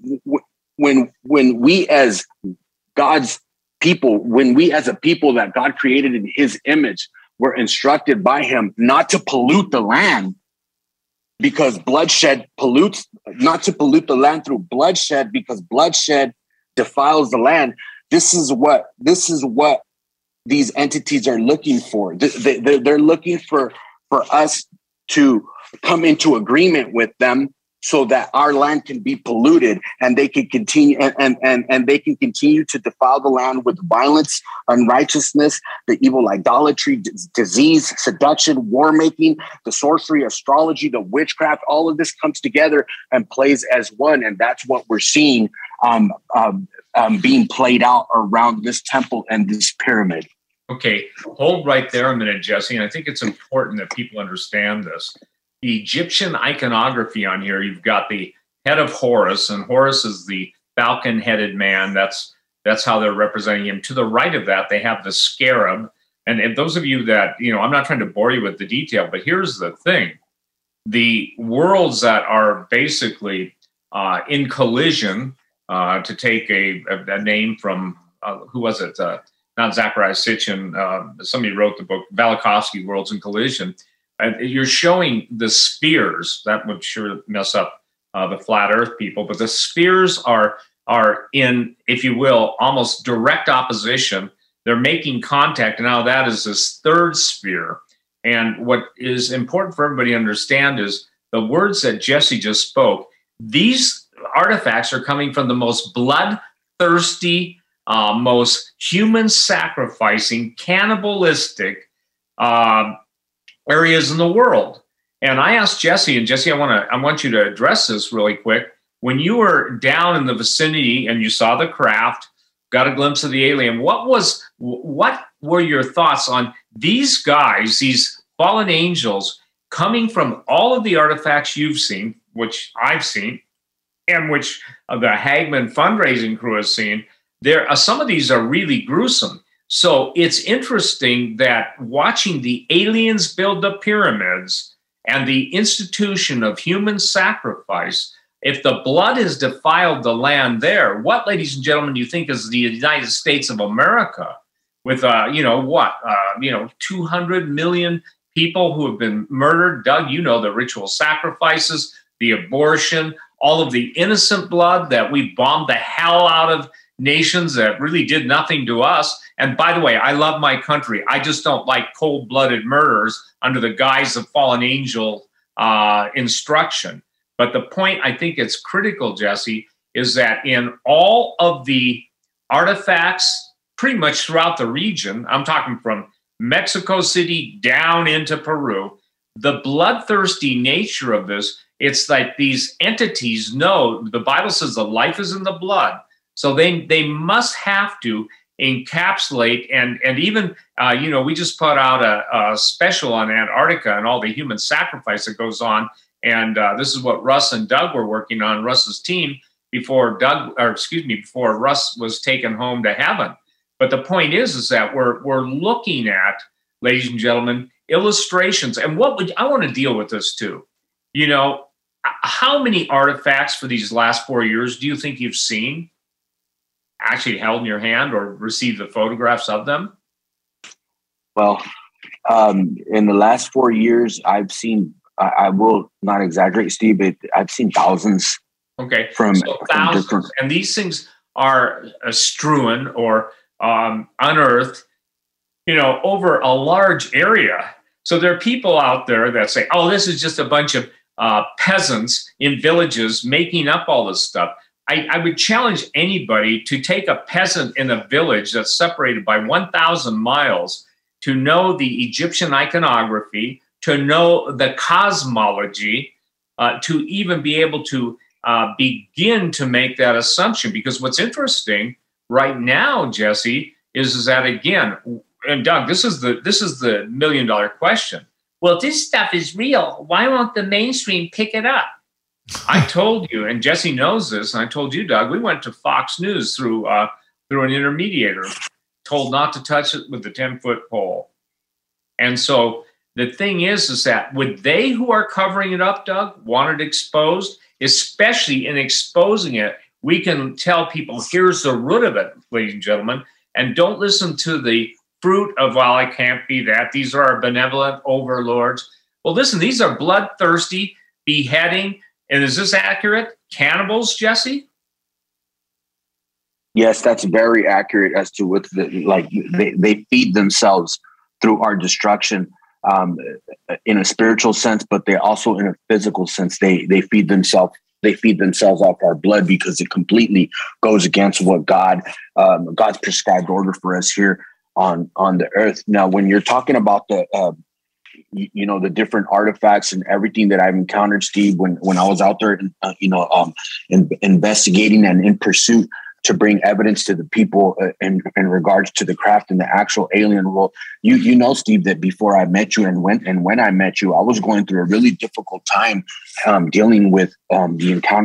when when we as God's people, when we as a people that God created in His image, were instructed by Him not to pollute the land, because bloodshed pollutes, not to pollute the land through bloodshed, because bloodshed defiles the land. This is what this is what these entities are looking for. They, they, they're looking for for us to come into agreement with them, so that our land can be polluted and they can continue and, and, and, and they can continue to defile the land with violence, unrighteousness, the evil idolatry, d- disease, seduction, war making, the sorcery, astrology, the witchcraft. All of this comes together and plays as one. And that's what we're seeing um, um, um, being played out around this temple and this pyramid. Okay, hold right there a minute, Jesse. And I think it's important that people understand this. The Egyptian iconography on here, you've got the head of Horus, and Horus is the falcon-headed man. That's that's how they're representing him. To the right of that, they have the scarab. And if those of you that, you know, I'm not trying to bore you with the detail, but here's the thing. The worlds that are basically uh, in collision, uh, to take a, a, a name from, uh, who was it? Uh, not Zachariah Sitchin, uh, somebody wrote the book, Velikovsky, Worlds in Collision. And you're showing the spheres. That would sure mess up uh, the flat Earth people, but the spheres are are in, if you will, almost direct opposition. They're making contact. Now that is this third sphere. And what is important for everybody to understand is the words that Jesse just spoke. These artifacts are coming from the most bloodthirsty, uh, most human-sacrificing, cannibalistic uh, areas in the world. And I asked Jesse, and Jesse, I want to I want you to address this really quick. When you were down in the vicinity and you saw the craft, got a glimpse of the alien, what was what were your thoughts on these guys, these fallen angels, coming from all of the artifacts you've seen, which I've seen, and which uh, the Hagmann fundraising crew has seen? There, uh, some of these are really gruesome. So it's interesting that watching the aliens build the pyramids and the institution of human sacrifice, if the blood has defiled the land there, what, ladies and gentlemen, do you think is the United States of America with, uh, you know, what, uh, you know, two hundred million people who have been murdered? Doug, you know, the ritual sacrifices, the abortion, all of the innocent blood that we bombed the hell out of nations that really did nothing to us. And by the way, I love my country. I just don't like cold-blooded murders under the guise of fallen angel uh, instruction. But the point I think it's critical, Jesse, is that in all of the artifacts pretty much throughout the region, I'm talking from Mexico City down into Peru, the bloodthirsty nature of this, it's like these entities know, the Bible says the life is in the blood. So they, they must have to encapsulate and, and even, uh, you know, we just put out a, a special on Antarctica and all the human sacrifice that goes on. And uh, this is what Russ and Doug were working on, Russ's team, before Doug, or excuse me, before Russ was taken home to heaven. But the point is, is that we're we're looking at, ladies and gentlemen, illustrations. And what would I want to deal with this too? You know, how many artifacts for these last four years do you think you've seen actually held in your hand or received the photographs of them? Well, um, in the last four years, I've seen. I, I will not exaggerate, Steve, but I've seen thousands. Okay, from, so from thousands, different... and these things are uh, strewn or um, unearthed, you know, over a large area. So there are people out there that say, "Oh, this is just a bunch of uh, peasants in villages making up all this stuff." I, I would challenge anybody to take a peasant in a village that's separated by one thousand miles to know the Egyptian iconography, to know the cosmology, uh, to even be able to uh, begin to make that assumption. Because what's interesting right now, Jesse, is, is that, again, and Doug, this is the this is the million dollar question. Well, if this stuff is real, why won't the mainstream pick it up? I told you, and Jesse knows this, and I told you, Doug, we went to Fox News through uh, through an intermediator, told not to touch it with the ten-foot pole. And so the thing is, is that would they who are covering it up, Doug, want it exposed? Especially in exposing it, we can tell people, here's the root of it, ladies and gentlemen, and don't listen to the fruit of, well, I can't be that. These are our benevolent overlords. Well, listen, these are bloodthirsty, beheading, and is this accurate? Cannibals, Jesse? Yes, that's very accurate as to what the, like they, they feed themselves through our destruction. Um, in a spiritual sense, but they also in a physical sense, they they feed themselves they feed themselves off our blood because it completely goes against what God um, God's prescribed order for us here on on the earth. Now, when you're talking about the uh, you, you know the different artifacts and everything that I've encountered, Steve, when when I was out there, uh, you know, um, in, investigating and in pursuit to bring evidence to the people uh, in, in regards to the craft and the actual alien world. You you know, Steve, that before I met you and when and when I met you, I was going through a really difficult time um, dealing with um, the encounters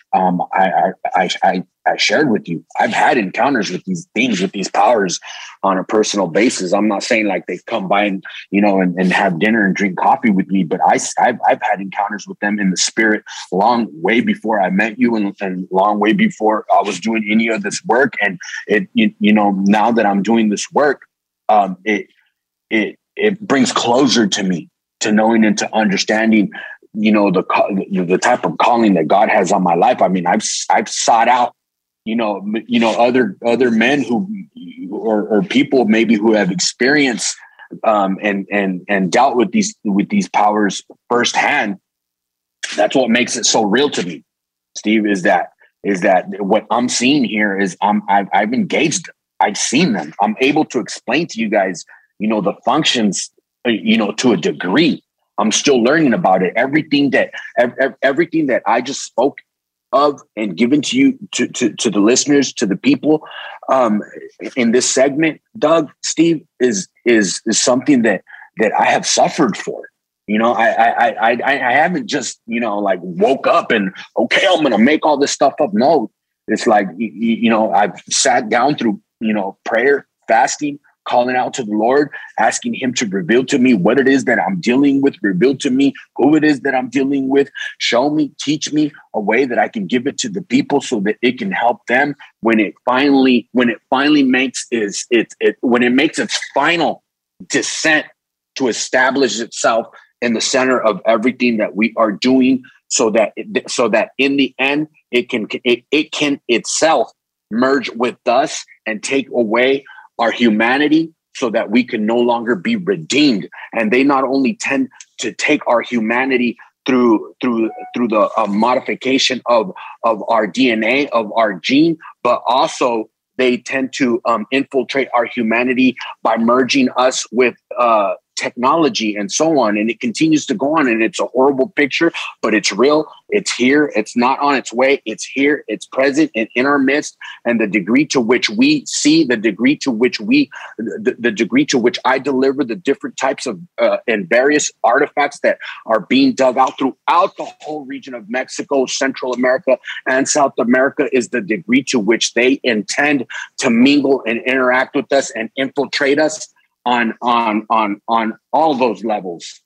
um, I, I, I, I shared with you, I've had encounters with these things, with these powers on a personal basis. I'm not saying like they come by and, you know, and, and have dinner and drink coffee with me, but I, I've, I've had encounters with them in the spirit long way before I met you, and, and long way before I was doing any of this work. And it, you, you know, now that I'm doing this work, um, it, it, it brings closure to me, to knowing and to understanding, you know, the, the type of calling that God has on my life. I mean, I've, I've sought out, you know, you know, other, other men who, or, or people maybe who have experienced, um, and, and, and dealt with these, with these powers firsthand. That's what makes it so real to me, Steve, is that, is that what I'm seeing here is I'm, I've, I've engaged them. I've seen them. I'm able to explain to you guys, you know, the functions, you know, to a degree. I'm still learning about it. Everything that everything that I just spoke of and given to you, to, to, to the listeners, to the people um, in this segment, Doug, Steve, is is is something that that I have suffered for. You know, I I I I haven't just, you know, like woke up and okay, I'm gonna make all this stuff up. No, it's like, you, you know, I've sat down through, you know, prayer, fasting, calling out to the Lord, asking him to reveal to me what it is that I'm dealing with, reveal to me who it is that I'm dealing with, show me, teach me a way that I can give it to the people so that it can help them when it finally, when it finally makes is it, it when it makes its final descent to establish itself in the center of everything that we are doing, so that it, so that in the end it can it, it can itself merge with us and take away our humanity, so that we can no longer be redeemed. And they not only tend to take our humanity through through through the uh, modification of of our D N A, of our gene, but also they tend to um, infiltrate our humanity by merging us with uh, technology and so on. And it continues to go on, and it's a horrible picture, but it's real. It's here. It's not on its way. It's here. It's present and in our midst. And the degree to which we see, the degree to which we, the, the degree to which I deliver the different types of uh, and various artifacts that are being dug out throughout the whole region of Mexico, Central America, and South America is the degree to which they intend to mingle and interact with us and infiltrate us on on on on all those levels.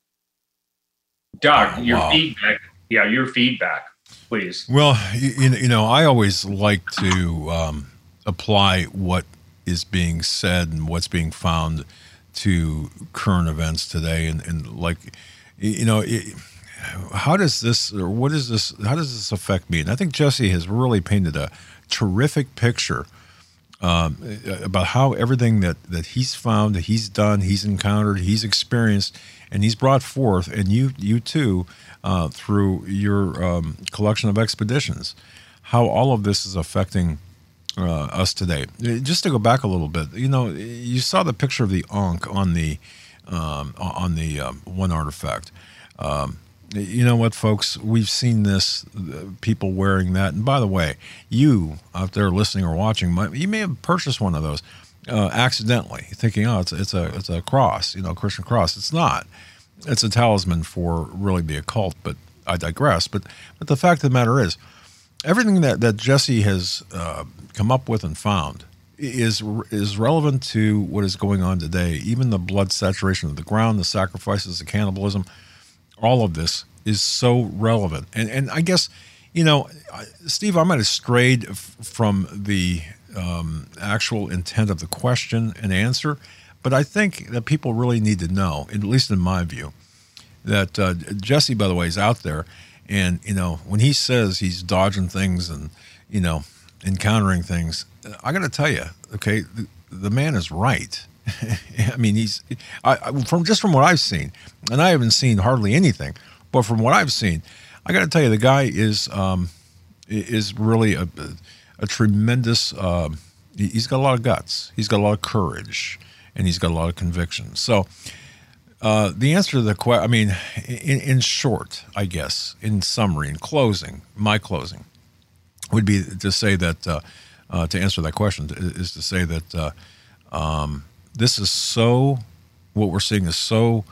Doug, oh, your wow. feedback. Yeah, your feedback, please. Well, you, you know, I always like to um, apply what is being said and what's being found to current events today, and, and like, you know, it, how does this, or what is this, how does this affect me? And I think Jesse has really painted a terrific picture Um, about how everything that, that he's found, that he's done, he's encountered, he's experienced, and he's brought forth, and you you too, uh, through your um, collection of expeditions, how all of this is affecting uh, us today. Just to go back a little bit, you know, you saw the picture of the Ankh on the um, on the um, one artifact. Um, You know what, folks? We've seen this, uh, people wearing that. And by the way, you out there listening or watching, might, you may have purchased one of those uh, accidentally, thinking, "Oh, it's it's a it's a cross, you know, Christian cross." It's not. It's a talisman for really the occult. But I digress. But but the fact of the matter is, everything that that Jesse has uh, come up with and found is is relevant to what is going on today. Even the blood saturation of the ground, the sacrifices, the cannibalism. All of this is so relevant. And and I guess, you know, Steve, I might have strayed f- from the um, actual intent of the question and answer, but I think that people really need to know, at least in my view, that uh, Jesse, by the way, is out there. And, you know, when he says he's dodging things and, you know, encountering things, I got to tell you, okay, the, the man is right. I mean, he's I, from just from what I've seen, and I haven't seen hardly anything, but from what I've seen, I got to tell you, the guy is um, is really a, a tremendous. Uh, he's got a lot of guts. He's got a lot of courage, and he's got a lot of conviction. So, uh, the answer to the question, I mean, in, in short, I guess, in summary, in closing, my closing would be to say that uh, uh, to answer that question is to say that. Uh, um, This is so, what we're seeing is so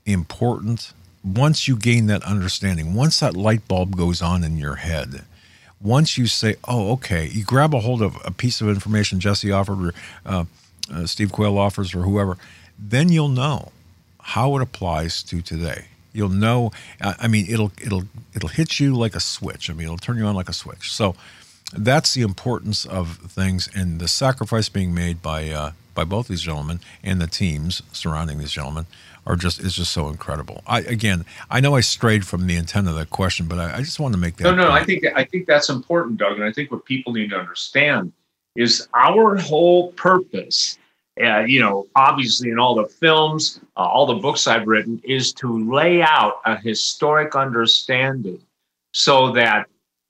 important. Once you gain that understanding, once that light bulb goes on in your head, once you say, oh, okay, you grab a hold of a piece of information Jesse offered or uh, uh, Steve Quayle offers or whoever, then you'll know how it applies to today. You'll know, I mean, it'll it'll it'll hit you like a switch. I mean, it'll turn you on like a switch. So that's the importance of things, and the sacrifice being made by uh, by both these gentlemen and the teams surrounding these gentlemen are just is just so incredible. I again, I know I strayed from the intent of that question, but I, I just want to make that. No, no, point. I think I think that's important, Doug, and I think what people need to understand is our whole purpose. Uh, you know, obviously in all the films, uh, all the books I've written, is to lay out a historic understanding so that,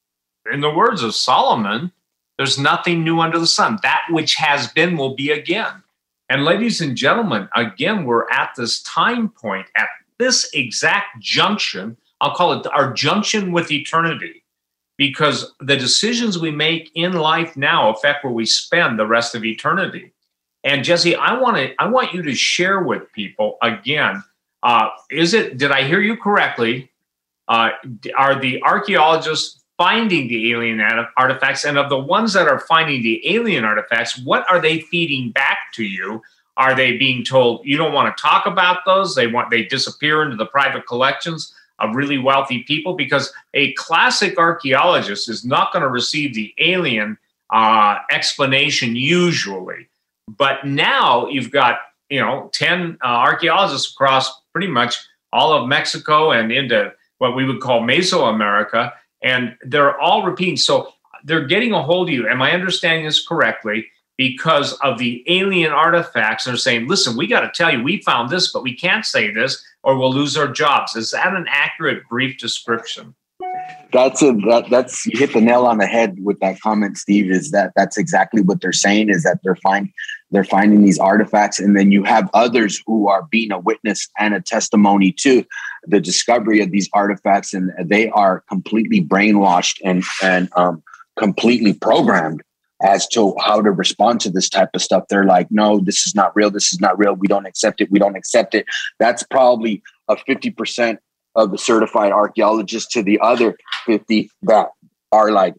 in the words of Solomon, there's nothing new under the sun. That which has been will be again. And ladies and gentlemen, again, we're at this time point, at this exact junction. I'll call it our junction with eternity, because the decisions we make in life now affect where we spend the rest of eternity. And Jesse, I want to, I want you to share with people again. Uh, is it? Did I hear you correctly? Uh, are the archaeologists finding the alien artifacts? And of the ones that are finding the alien artifacts, what are they feeding back to you? Are they being told you don't want to talk about those? They want they disappear into the private collections of really wealthy people? Because a classic archaeologist is not going to receive the alien uh, explanation usually. But now you've got, you know, ten uh, archaeologists across pretty much all of Mexico and into what we would call Mesoamerica, and they're all repeating. So they're getting a hold of you. Am I understanding this correctly? Because of the alien artifacts, they're saying, listen, we got to tell you, we found this, but we can't say this or we'll lose our jobs. Is that an accurate, brief description? That's a that, that's you hit the nail on the head with that comment, Steve. Is that that's exactly what they're saying? Is that they're find they're finding these artifacts, and then you have others who are being a witness and a testimony to the discovery of these artifacts, and they are completely brainwashed and and um, completely programmed as to how to respond to this type of stuff. They're like, no, this is not real. This is not real. We don't accept it. We don't accept it. That's probably a fifty percent of the certified archaeologists to the other fifty that are like,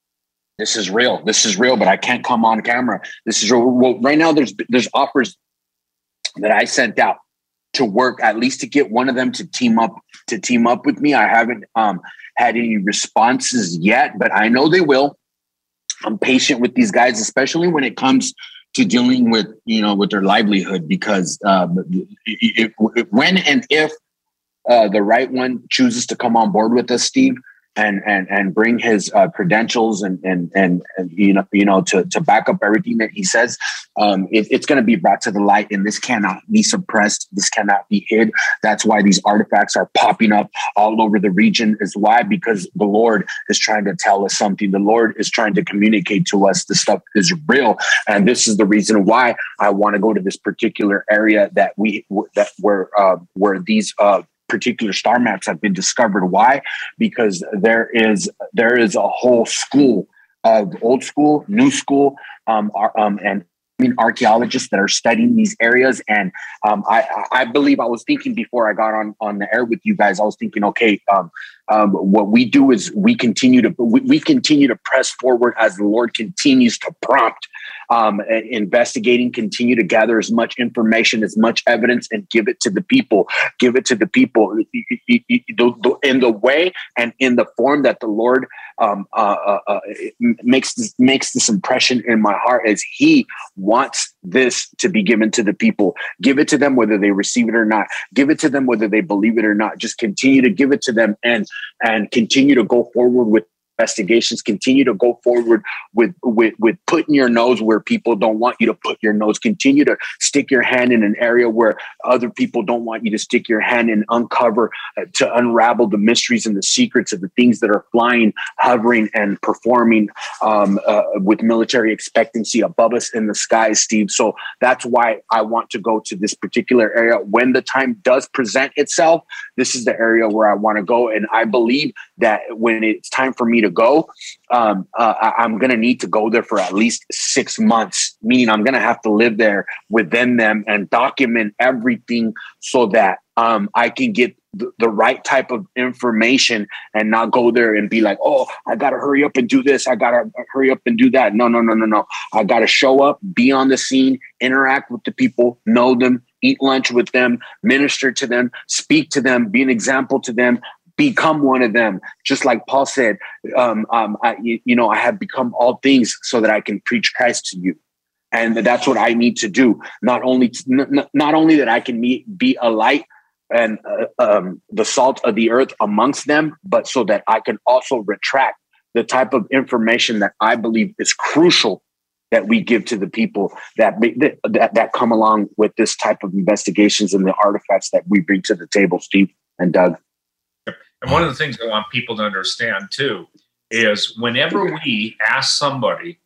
this is real. This is real, but I can't come on camera. This is real. Well, right now there's, there's offers that I sent out to work, at least to get one of them to team up, to team up with me. I haven't um, had any responses yet, but I know they will. I'm patient with these guys, especially when it comes to dealing with, you know, with their livelihood, because um, if, if, when and if Uh, the right one chooses to come on board with us, Steve, and and and bring his uh, credentials and and and, and you know you know to to back up everything that he says, um, it, it's going to be brought to the light, and this cannot be suppressed. This cannot be hid. That's why these artifacts are popping up all over the region. Is why, because the Lord is trying to tell us something. The Lord is trying to communicate to us this stuff is real, and this is the reason why I want to go to this particular area that we that where uh, where these. Uh, particular star maps have been discovered. Why? Because there is there is a whole school of old school, new school, um, um, and I mean archaeologists that are studying these areas. And um, I, I believe I was thinking before I got on on the air with you guys, I was thinking, okay, um, um, what we do is we continue to we, we continue to press forward as the Lord continues to prompt. Um, investigating, continue to gather as much information, as much evidence, and give it to the people. Give it to the people in the way and in the form that the Lord um, uh, uh, makes this, makes this impression in my heart, as He wants this to be given to the people. Give it to them whether they receive it or not. Give it to them whether they believe it or not. Just continue to give it to them, and and continue to go forward with investigations. Continue to go forward with, with, with putting your nose where people don't want you to put your nose. Continue to stick your hand in an area where other people don't want you to stick your hand, and uncover, uh, to unravel the mysteries and the secrets of the things that are flying, hovering, and performing um, uh, with military expectancy above us in the skies, Steve. So that's why I want to go to this particular area. When the time does present itself, this is the area where I want to go. And I believe that when it's time for me to go, um, uh, I'm going to need to go there for at least six months, meaning I'm going to have to live there within them and document everything so that um, I can get the, the right type of information and not go there and be like, oh, I got to hurry up and do this. I got to hurry up and do that. No, no, no, no, no. I got to show up, be on the scene, interact with the people, know them, eat lunch with them, minister to them, speak to them, be an example to them, become one of them. Just like Paul said, um, um, I, you, you know, I have become all things so that I can preach Christ to you. And that's what I need to do. Not only, n- not only that I can meet, be a light and uh, um, the salt of the earth amongst them, but so that I can also retract the type of information that I believe is crucial that we give to the people that, that, that come along with this type of investigations and the artifacts that we bring to the table, Steve and Doug. And one of the things I want people to understand too is whenever we ask somebody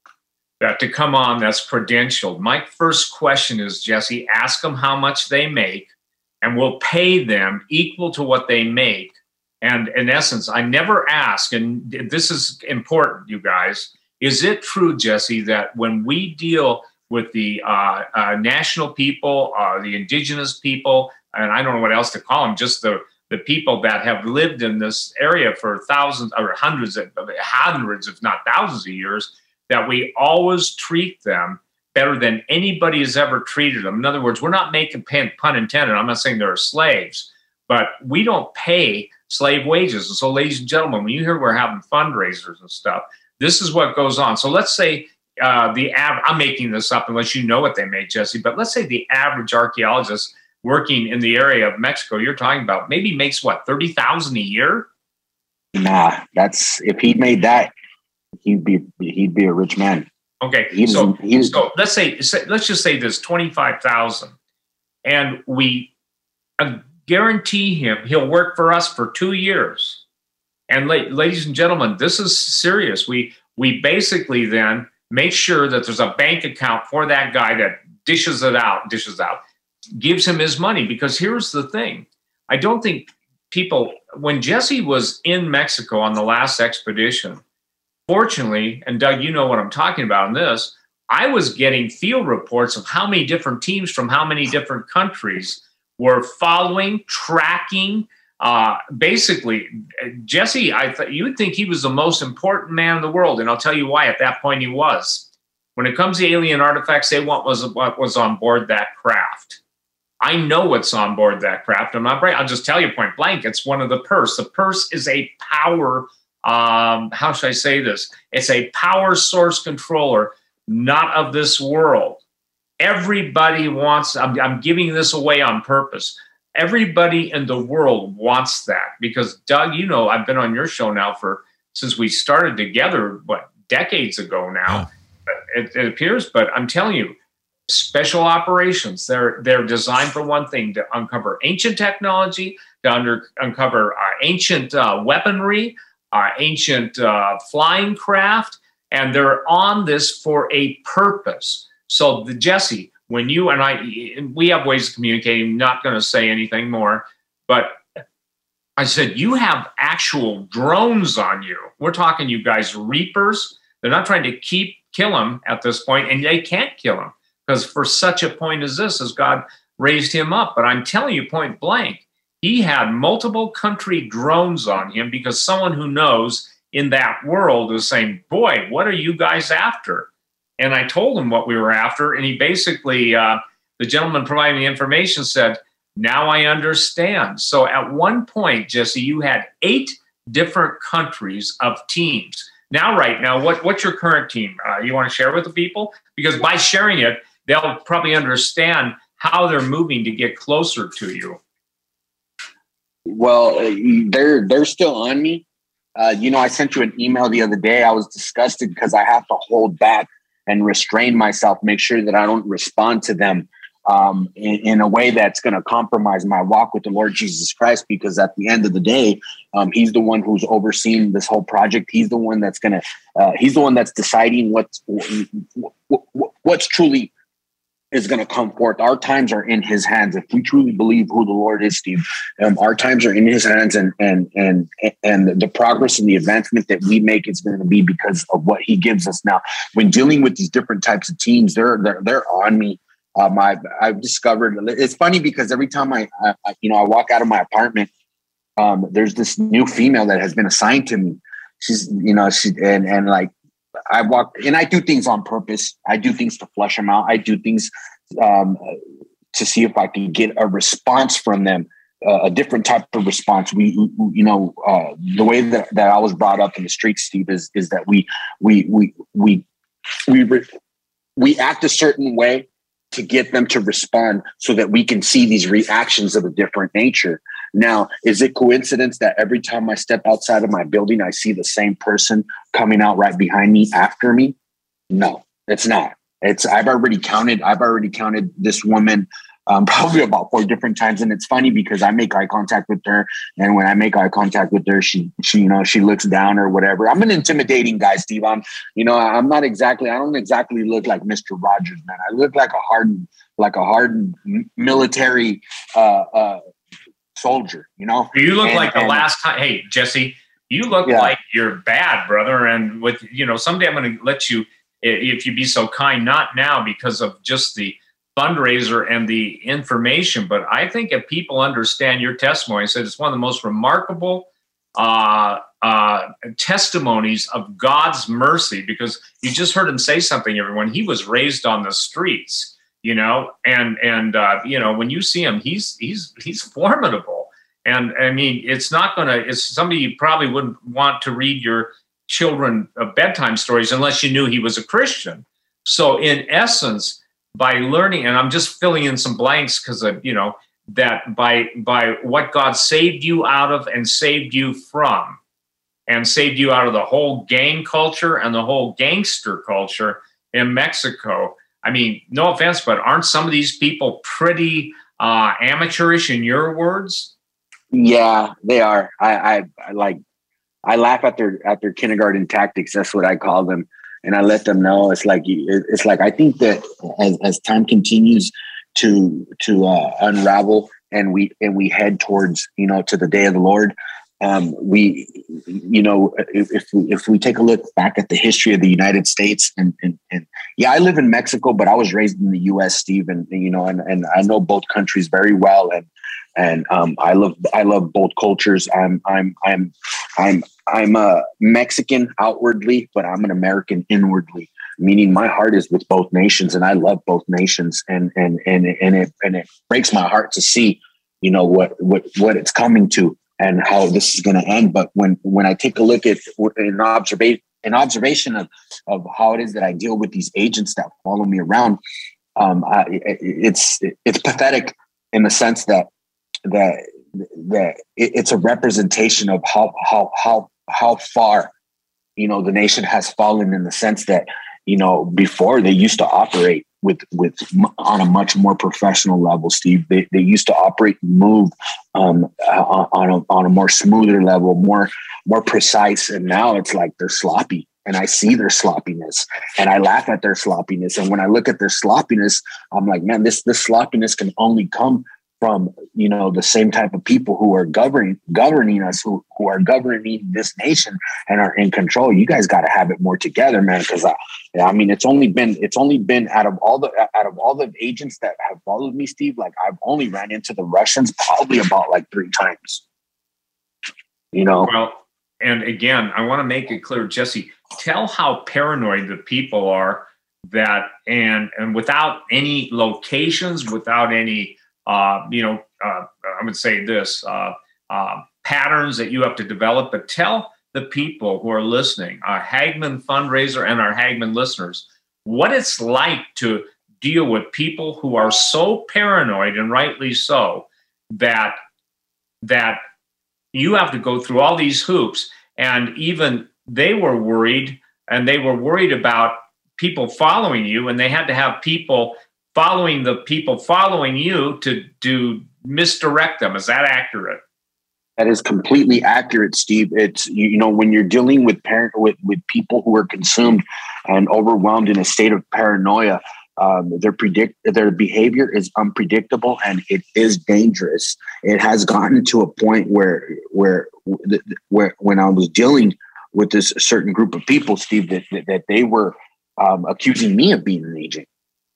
that to come on that's credentialed, my first question is, Jesse, ask them how much they make and we'll pay them equal to what they make. And in essence, I never ask, and this is important, you guys, is it true, Jesse, that when we deal with the uh, uh, national people, uh, the indigenous people, and I don't know what else to call them, just the the people that have lived in this area for thousands or hundreds of hundreds, if not thousands of years, that we always treat them better than anybody has ever treated them. In other words, we're not making, pun intended, I'm not saying they're slaves, but we don't pay slave wages. And so, ladies and gentlemen, when you hear we're having fundraisers and stuff, this is what goes on. So let's say uh, the av- I'm making this up unless you know what they make, Jesse, but let's say the average archaeologist working in the area of Mexico you're talking about maybe makes what, thirty thousand a year? Nah, that's, if he made that, he'd be he'd be a rich man. Okay, he so, he so let's say, say let's just say this twenty-five thousand, and we uh, guarantee him he'll work for us for two years. And la- ladies and gentlemen, this is serious. We we basically then make sure that there's a bank account for that guy that dishes it out, dishes out. gives him his money. Because here's the thing. I don't think people, when Jesse was in Mexico on the last expedition, fortunately, and Doug, you know what I'm talking about in this, I was getting field reports of how many different teams from how many different countries were following, tracking. Uh, basically, Jesse, I thought you would think he was the most important man in the world. And I'll tell you why at that point he was. When it comes to alien artifacts, they want was what was on board that craft. I know what's on board that craft. I'm not right. I'll just tell you point blank. It's one of the purse. The purse is a power, um, how should I say this? It's a power source controller, not of this world. Everybody wants, I'm, I'm giving this away on purpose. Everybody in the world wants that because, Doug, you know, I've been on your show now for, since we started together, what, decades ago now. Yeah. It, it appears, but I'm telling you, special operations, they're they're designed for one thing, to uncover ancient technology, to under, uncover uh, ancient uh, weaponry, uh, ancient uh, flying craft, and they're on this for a purpose. So, the Jesse, when you and I, we have ways of communicating, I'm not going to say anything more, but I said, you have actual drones on you. We're talking, you guys, Reapers. They're not trying to keep kill him at this point, and they can't kill him because for such a point as this, as God raised him up. But I'm telling you point blank, he had multiple country drones on him because someone who knows in that world was saying, boy, what are you guys after? And I told him what we were after, and he basically, uh, the gentleman providing the information said, now I understand. So at one point, Jesse, you had eight different countries of teams. Now, right now, what, what's your current team? Uh, you want to share with the people? Because by sharing it, they'll probably understand how they're moving to get closer to you. Well, they're they're still on me. Uh, you know, I sent you an email the other day. I was disgusted because I have to hold back and restrain myself, make sure that I don't respond to them um, in, in a way that's going to compromise my walk with the Lord Jesus Christ. Because at the end of the day, um, he's the one who's overseeing this whole project. He's the one that's going to, uh, he's the one that's deciding what's, what's truly is going to come forth. Our times are in his hands. If we truly believe who the Lord is, Steve, um, our times are in his hands, and, and, and, and the progress and the advancement that we make is going to be because of what he gives us. Now, when dealing with these different types of teams, they're, they're, they're on me. Um, I, I've discovered, it's funny because every time I, I, you know, I walk out of my apartment, um, there's this new female that has been assigned to me. She's, you know, she, and, and like, I walk and I do things on purpose. I do things to flush them out. I do things, um, to see if I can get a response from them, uh, a different type of response. We, you know, uh, the way that, that I was brought up in the streets, Steve, is, is that we, we, we, we, we, we, we act a certain way to get them to respond so that we can see these reactions of a different nature. Now, is it coincidence that every time I step outside of my building, I see the same person coming out right behind me after me? No, it's not. It's I've already counted. I've already counted this woman um, probably about four different times. And it's funny because I make eye contact with her. And when I make eye contact with her, she, she, you know, she looks down or whatever. I'm an intimidating guy, Steve. I'm, you know, I'm not exactly, I don't exactly look like Mister Rogers, man. I look like a hardened, like a hardened military uh, uh, soldier, you know? You look and, like the and, last time. Hey, Jesse, you look yeah. like you're bad, brother. And with, you know, someday I'm going to let you, if you be so kind, not now because of just the fundraiser and the information, but I think if people understand your testimony, I said it's one of the most remarkable uh, uh, testimonies of God's mercy, because you just heard him say something, everyone. He was raised on the streets, you know, and, and uh, you know, when you see him, he's, he's, he's formidable. And I mean, it's not going to, it's somebody you probably wouldn't want to read your children uh, bedtime stories unless you knew he was a Christian. So in essence, by learning, and I'm just filling in some blanks because of, you know, that by by what God saved you out of and saved you from, and saved you out of the whole gang culture and the whole gangster culture in Mexico. I mean, no offense, but aren't some of these people pretty uh, amateurish in your words? Yeah, they are. I, I, I like, I laugh at their at their kindergarten tactics. That's what I call them. And I let them know it's like it's like I think that as, as time continues to to uh, unravel and we and we head towards, you know, to the day of the Lord, um, we you know if if we, if we take a look back at the history of the United States and, and and yeah, I live in Mexico, but I was raised in the U S, Steve, and you know, and and I know both countries very well, and and um, I love I love both cultures. I'm I'm I'm I'm I'm a Mexican outwardly, but I'm an American inwardly, meaning my heart is with both nations, and I love both nations, and and and and it and it breaks my heart to see, you know, what what what it's coming to and how this is going to end. But when when I take a look at an observation an observation of of how it is that I deal with these agents that follow me around, um, I, it's it's pathetic in the sense that. that that it's a representation of how how how how far, you know, the nation has fallen, in the sense that, you know, before they used to operate with with on a much more professional level, Steve. They they used to operate and move um, on a on a more smoother level, more more precise, and now it's like they're sloppy. And I see their sloppiness, and I laugh at their sloppiness. And when I look at their sloppiness, I'm like, man, this this sloppiness can only come from, you know, the same type of people who are governing governing us, who, who are governing this nation and are in control. You guys got to have it more together, man. Because I, I mean, it's only been it's only been out of all the out of all the agents that have followed me, Steve. Like, I've only ran into the Russians probably about like three times. You know. Well, and again, I want to make it clear, Jesse. Tell how paranoid the people are that, and and without any locations, without any. Uh, you know, uh, I would say this, uh, uh, patterns that you have to develop, but tell the people who are listening, our Hagmann fundraiser and our Hagmann listeners, what it's like to deal with people who are so paranoid, and rightly so, that, that you have to go through all these hoops. And even they were worried, and they were worried about people following you, and they had to have people following the people following you to do misdirect them. Is that accurate? That is completely accurate, Steve. It's, you, you know, when you're dealing with parent with, with people who are consumed and overwhelmed in a state of paranoia, um, their predict their behavior is unpredictable, and it is dangerous. It has gotten to a point where where where when I was dealing with this certain group of people, Steve, that that, that they were um, accusing me of being an agent.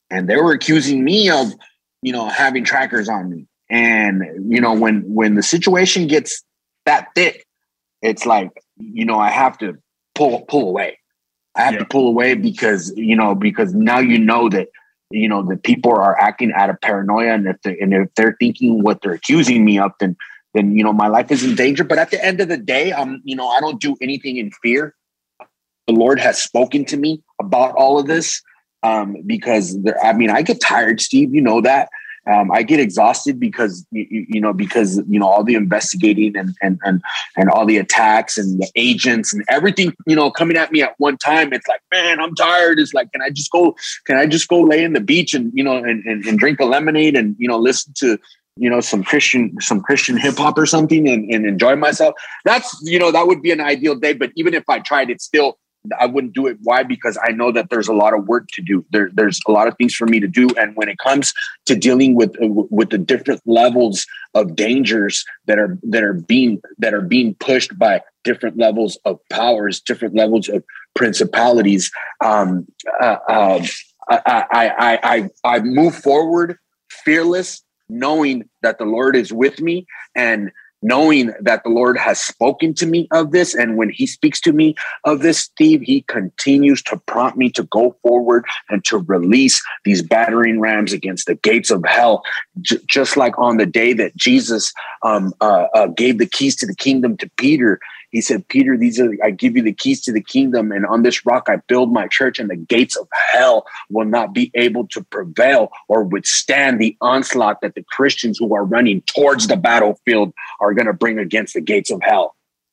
and they were accusing me of, you know, having trackers on me. And, you know, when, when the situation gets that thick, it's like, you know, I have to pull, pull away. I have yeah. to pull away because, you know, because now you know that, you know, that people are acting out of paranoia. And if they're, and if they're thinking what they're accusing me of, then, then, you know, my life is in danger. But at the end of the day, I'm, you know, I don't do anything in fear. The Lord has spoken to me about all of this um, because, there, I mean, I get tired, Steve, you know that. Um, I get exhausted because, you, you know, because, you know, all the investigating and, and, and, and all the attacks and the agents and everything, you know, coming at me at one time. It's like, man, I'm tired. It's like, can I just go, can I just go lay in the beach and, you know, and, and, and drink a lemonade and, you know, listen to, you know, some Christian, some Christian hip hop or something and, and enjoy myself. That's, you know, that would be an ideal day. But even if I tried, it still, I wouldn't do it. Why? Because I know that there's a lot of work to do. There, there's a lot of things for me to do. And when it comes to dealing with with the different levels of dangers that are that are being that are being pushed by different levels of powers, different levels of principalities, um, uh, um, I, I, I, I, I move forward fearless, knowing that the Lord is with me and knowing that the Lord has spoken to me of this. And when he speaks to me of this, Steve, he continues to prompt me to go forward and to release these battering rams against the gates of hell. J- just like on the day that Jesus um, uh, uh, gave the keys to the kingdom to Peter. He said, Peter, these are, I give you the keys to the kingdom, and on this rock I build my church, and the gates of hell will not be able to prevail or withstand the onslaught that the Christians who are running towards the battlefield are going to bring against the gates of hell.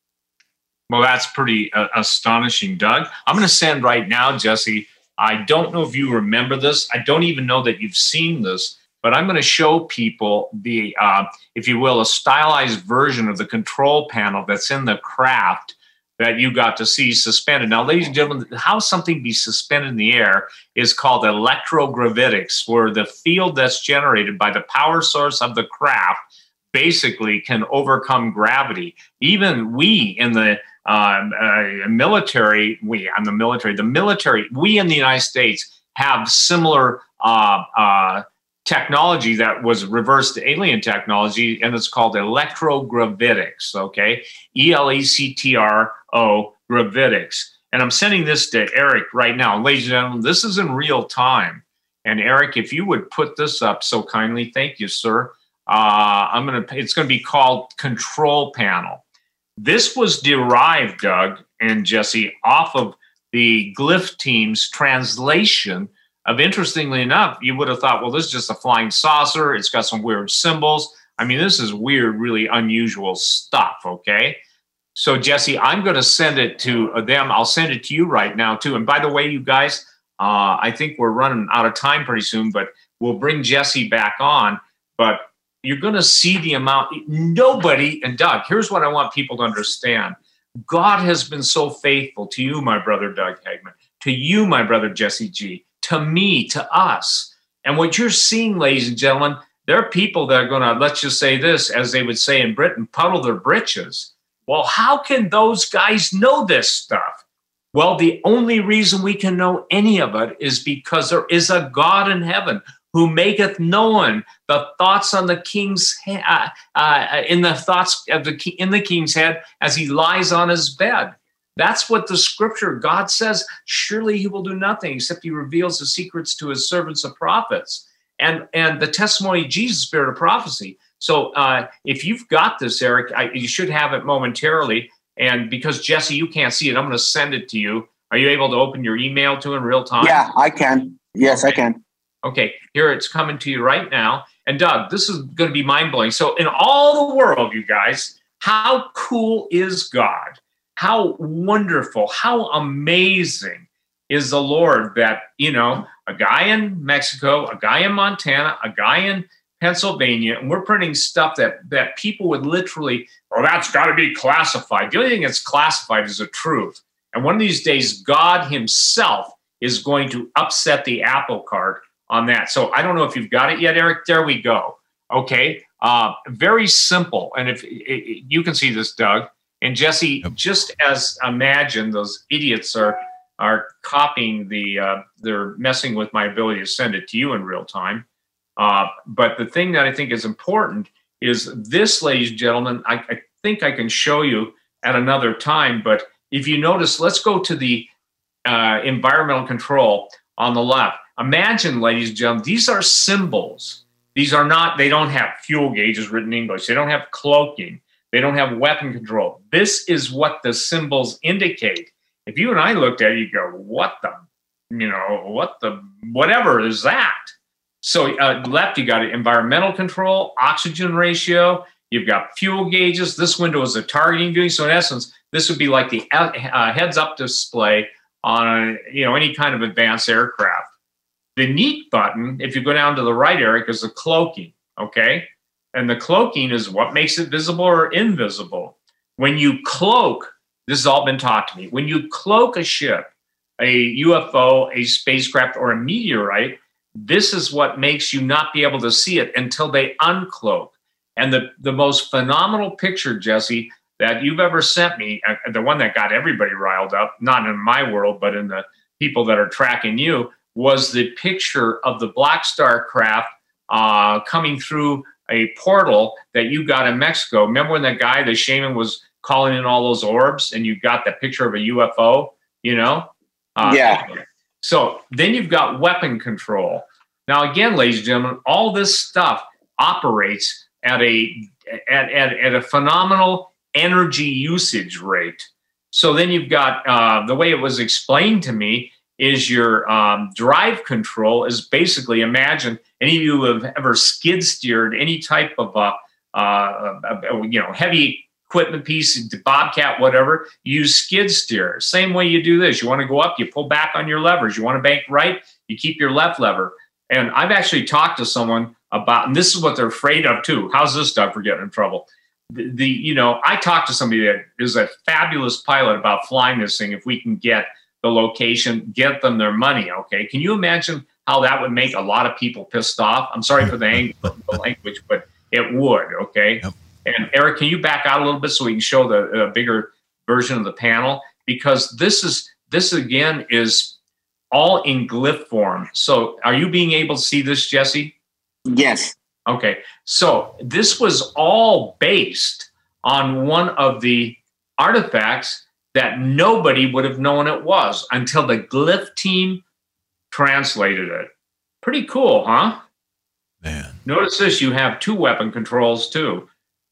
Well, that's pretty uh, astonishing, Doug. I'm going to send right now, Jesse. I don't know if you remember this. I don't even know that you've seen this, but I'm going to show people the, uh, if you will, a stylized version of the control panel that's in the craft that you got to see suspended. Now, ladies and gentlemen, how something be suspended in the air is called electrogravitics, where the field that's generated by the power source of the craft basically can overcome gravity. Even we in the uh, uh, military, we, I'm the military, the military, we in the United States have similar uh, uh, technology that was reversed alien technology, and it's called electrogravitics, okay? E L E C T R O, gravitics. And I'm sending this to Eric right now. Ladies and gentlemen, this is in real time. And Eric, if you would put this up so kindly, thank you, sir. Uh, I'm gonna. It's gonna be called Control Panel. This was derived, Doug and Jesse, off of the Glyph team's translation of, interestingly enough, you would have thought, well, this is just a flying saucer. It's got some weird symbols. I mean, this is weird, really unusual stuff, okay? So, Jesse, I'm going to send it to them. I'll send it to you right now, too. And by the way, you guys, uh, I think we're running out of time pretty soon, but we'll bring Jesse back on. But you're going to see the amount. Nobody, and Doug, here's what I want people to understand. God has been so faithful to you, my brother, Doug Hagman, to you, my brother, Jesse G., to me, to us. And what you're seeing, ladies and gentlemen, there are people that are going to, let's just say this, as they would say in Britain, puddle their britches. Well, how can those guys know this stuff? Well, the only reason we can know any of it is because there is a God in heaven who maketh known the thoughts on the king's uh, uh, in the thoughts of the in the king's head as he lies on his bed. That's what the scripture, God says, surely he will do nothing except he reveals the secrets to his servants, the prophets, and, and the testimony of Jesus, spirit of prophecy. So uh, if you've got this, Eric, I, you should have it momentarily. And because, Jesse, you can't see it, I'm going to send it to you. Are you able to open your email to in real time? Yeah, I can. Yes, okay. I can. Okay, here it's coming to you right now. And Doug, this is going to be mind-blowing. So in all the world, you guys, how cool is God? How wonderful, how amazing is the Lord that, you know, a guy in Mexico, a guy in Montana, a guy in Pennsylvania, and we're printing stuff that, that people would literally, oh, that's got to be classified. The only thing that's classified is the truth. And one of these days, God himself is going to upset the apple cart on that. So I don't know if you've got it yet, Eric. There we go. Okay. Uh, very simple. And if it, you can see this, Doug. And Jesse, yep. Just as imagine those idiots are are copying the, uh, they're messing with my ability to send it to you in real time. Uh, but the thing that I think is important is this, ladies and gentlemen, I, I think I can show you at another time, but if you notice, let's go to the uh, environmental control on the left. Imagine, ladies and gentlemen, these are symbols. These are not, they don't have fuel gauges written in English. They don't have cloaking. They don't have weapon control. This is what the symbols indicate. If you and I looked at it, you go, what the, you know, what the, whatever is that? So uh, left, you got environmental control, oxygen ratio, you've got fuel gauges. This window is a targeting doing. So in essence, this would be like the uh, heads-up display on a, you know, any kind of advanced aircraft. The neat button, if you go down to the right, Eric, is the cloaking, okay? And the cloaking is what makes it visible or invisible. When you cloak, this has all been taught to me, when you cloak a ship, a U F O, a spacecraft, or a meteorite, this is what makes you not be able to see it until they uncloak. And the, the most phenomenal picture, Jesse, that you've ever sent me, uh, the one that got everybody riled up, not in my world, but in the people that are tracking you, was the picture of the Black Star craft uh, coming through a portal that you got in Mexico. Remember when that guy, the shaman, was calling in all those orbs and you got that picture of a U F O, you know? Uh, yeah. So then you've got weapon control. Now, again, ladies and gentlemen, all this stuff operates at a, at, at, at a phenomenal energy usage rate. So then you've got, uh, the way it was explained to me is your um, drive control is basically, imagine any of you who have ever skid steered any type of, uh, uh, uh, you know, heavy equipment piece, Bobcat, whatever, you use skid steer. Same way you do this. You want to go up, you pull back on your levers. You want to bank right, you keep your left lever. And I've actually talked to someone about, and this is what they're afraid of too. How's this stuff for getting in trouble? The, the you know, I talked to somebody that is a fabulous pilot about flying this thing. If we can get the location, get them their money. Okay. Can you imagine how that would make a lot of people pissed off? I'm sorry for the language, but it would. Okay. Yep. And Eric, can you back out a little bit so we can show the uh, bigger version of the panel? Because this is, this again is all in glyph form. So are you being able to see this, Jesse? Yes. Okay. So this was all based on one of the artifacts that nobody would have known it was until the glyph team translated it. Pretty cool, huh? Man. Notice this, you have two weapon controls too.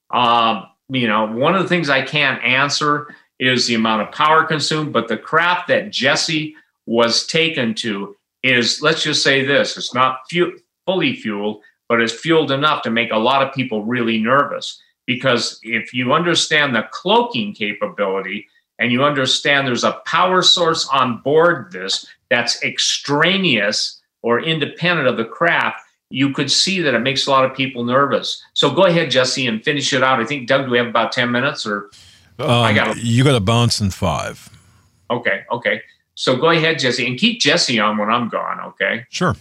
Um, you know, one of the things I can't answer is the amount of power consumed, but the craft that Jesse was taken to is, let's just say this, it's not fu- fully fueled, but it's fueled enough to make a lot of people really nervous. Because if you understand the cloaking capability and you understand there's a power source on board this that's extraneous or independent of the craft, you could see that it makes a lot of people nervous. So go ahead, Jesse, and finish it out. I think, Doug, do we have about ten minutes? Or um, I got you got a bounce in five. Okay, okay. So go ahead, Jesse, and keep Jesse on when I'm gone, okay? Sure.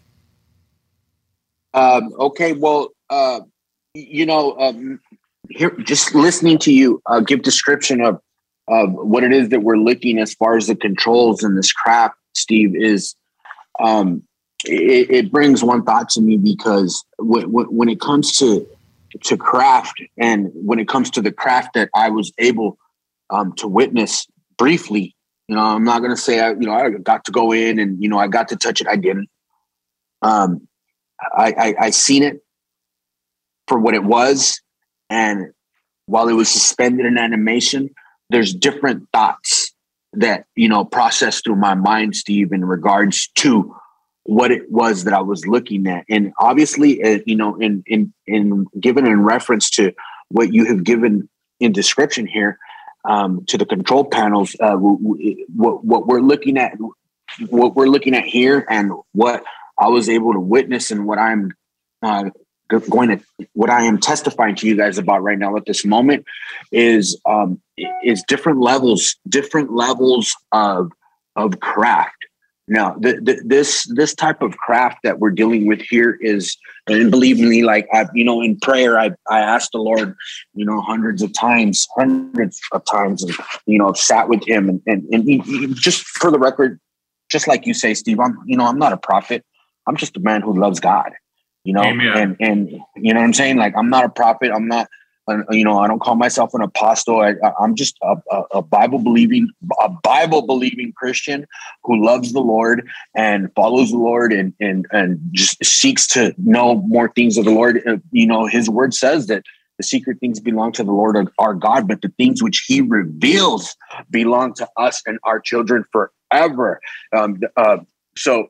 Um, okay, well, uh, you know, um, here, just listening to you uh, give description of, of what it is that we're looking as far as the controls in this craft, Steve, is um, it, it brings one thought to me, because w- w- when it comes to to craft, and when it comes to the craft that I was able um, to witness briefly, you know, I'm not going to say, I, you know, I got to go in and, you know, I got to touch it. I didn't. Um, I, I, I seen it for what it was. And while it was suspended in animation, there's different thoughts that, you know, processed through my mind, Steve, in regards to what it was that I was looking at. And obviously, uh, you know, in, in, in given in reference to what you have given in description here, um, to the control panels, uh, w- what, what we're looking at, what we're looking at here, and what I was able to witness, and what I'm uh, going to, what I am testifying to you guys about right now at this moment, is um, is different levels, different levels of of craft. Now, the, the, this this type of craft that we're dealing with here is, and believe me, like I, you know, in prayer, I I asked the Lord, you know, hundreds of times, hundreds of times, and you know, I've sat with Him, and and, and he, he, just for the record, just like you say, Steve, I'm, you know, I'm not a prophet. I'm just a man who loves God, you know, Amen. and and you know what I'm saying. Like I'm not a prophet. I'm not. You know, I don't call myself an apostle. I, I'm just a, a, a Bible believing, a Bible believing Christian who loves the Lord and follows the Lord and and and just seeks to know more things of the Lord. You know, His word says that the secret things belong to the Lord our God, but the things which He reveals belong to us and our children forever. Um, uh, so,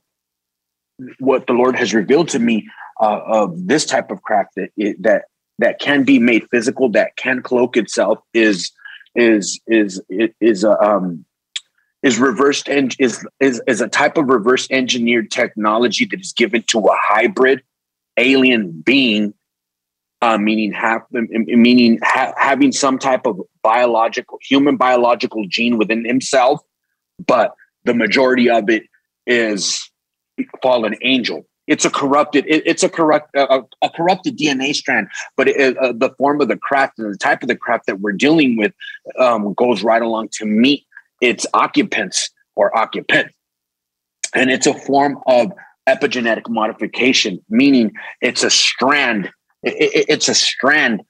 what the Lord has revealed to me uh, of this type of craft that that. that can be made physical, that can cloak itself, is is is is a um, is reversed and is, is is a type of reverse engineered technology that is given to a hybrid alien being, uh, meaning have meaning ha- having some type of biological human biological gene within himself, but the majority of it is fallen angel. It's a corrupted. It, it's a corrupt, a, a corrupted D N A strand. But it, uh, the form of the craft and the type of the craft that we're dealing with um, goes right along to meet its occupants or occupant, and it's a form of epigenetic modification, meaning it's a strand. It, it, it's a strand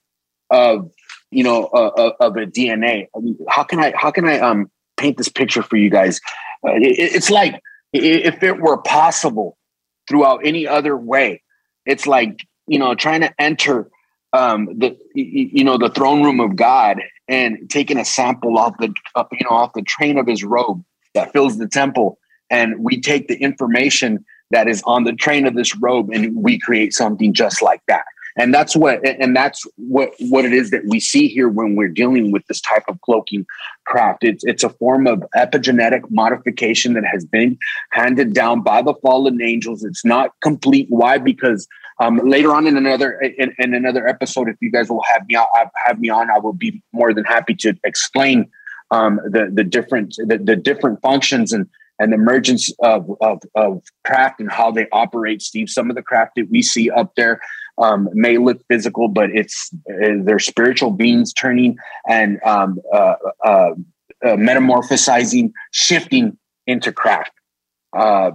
of you know uh, of a D N A. I mean, how can I how can I um paint this picture for you guys? Uh, it, it's like if it were possible throughout any other way, it's like, you know, trying to enter um, the, you know, the throne room of God and taking a sample off the, up, you know, off the train of His robe that fills the temple. And we take the information that is on the train of this robe and we create something just like that. And that's what, and that's what, what it is that we see here when we're dealing with this type of cloaking craft. It's, it's a form of epigenetic modification that has been handed down by the fallen angels. It's not complete. Why? Because um, later on in another, in, in another episode, if you guys will have me, have me on, I will be more than happy to explain um, the, the different, the, the different functions and, and the emergence of, of, of craft and how they operate, Steve. Some of the craft that we see up there Um, may look physical, but it's uh, they're spiritual beings turning and um, uh, uh, uh, metamorphosizing, shifting into craft. Uh,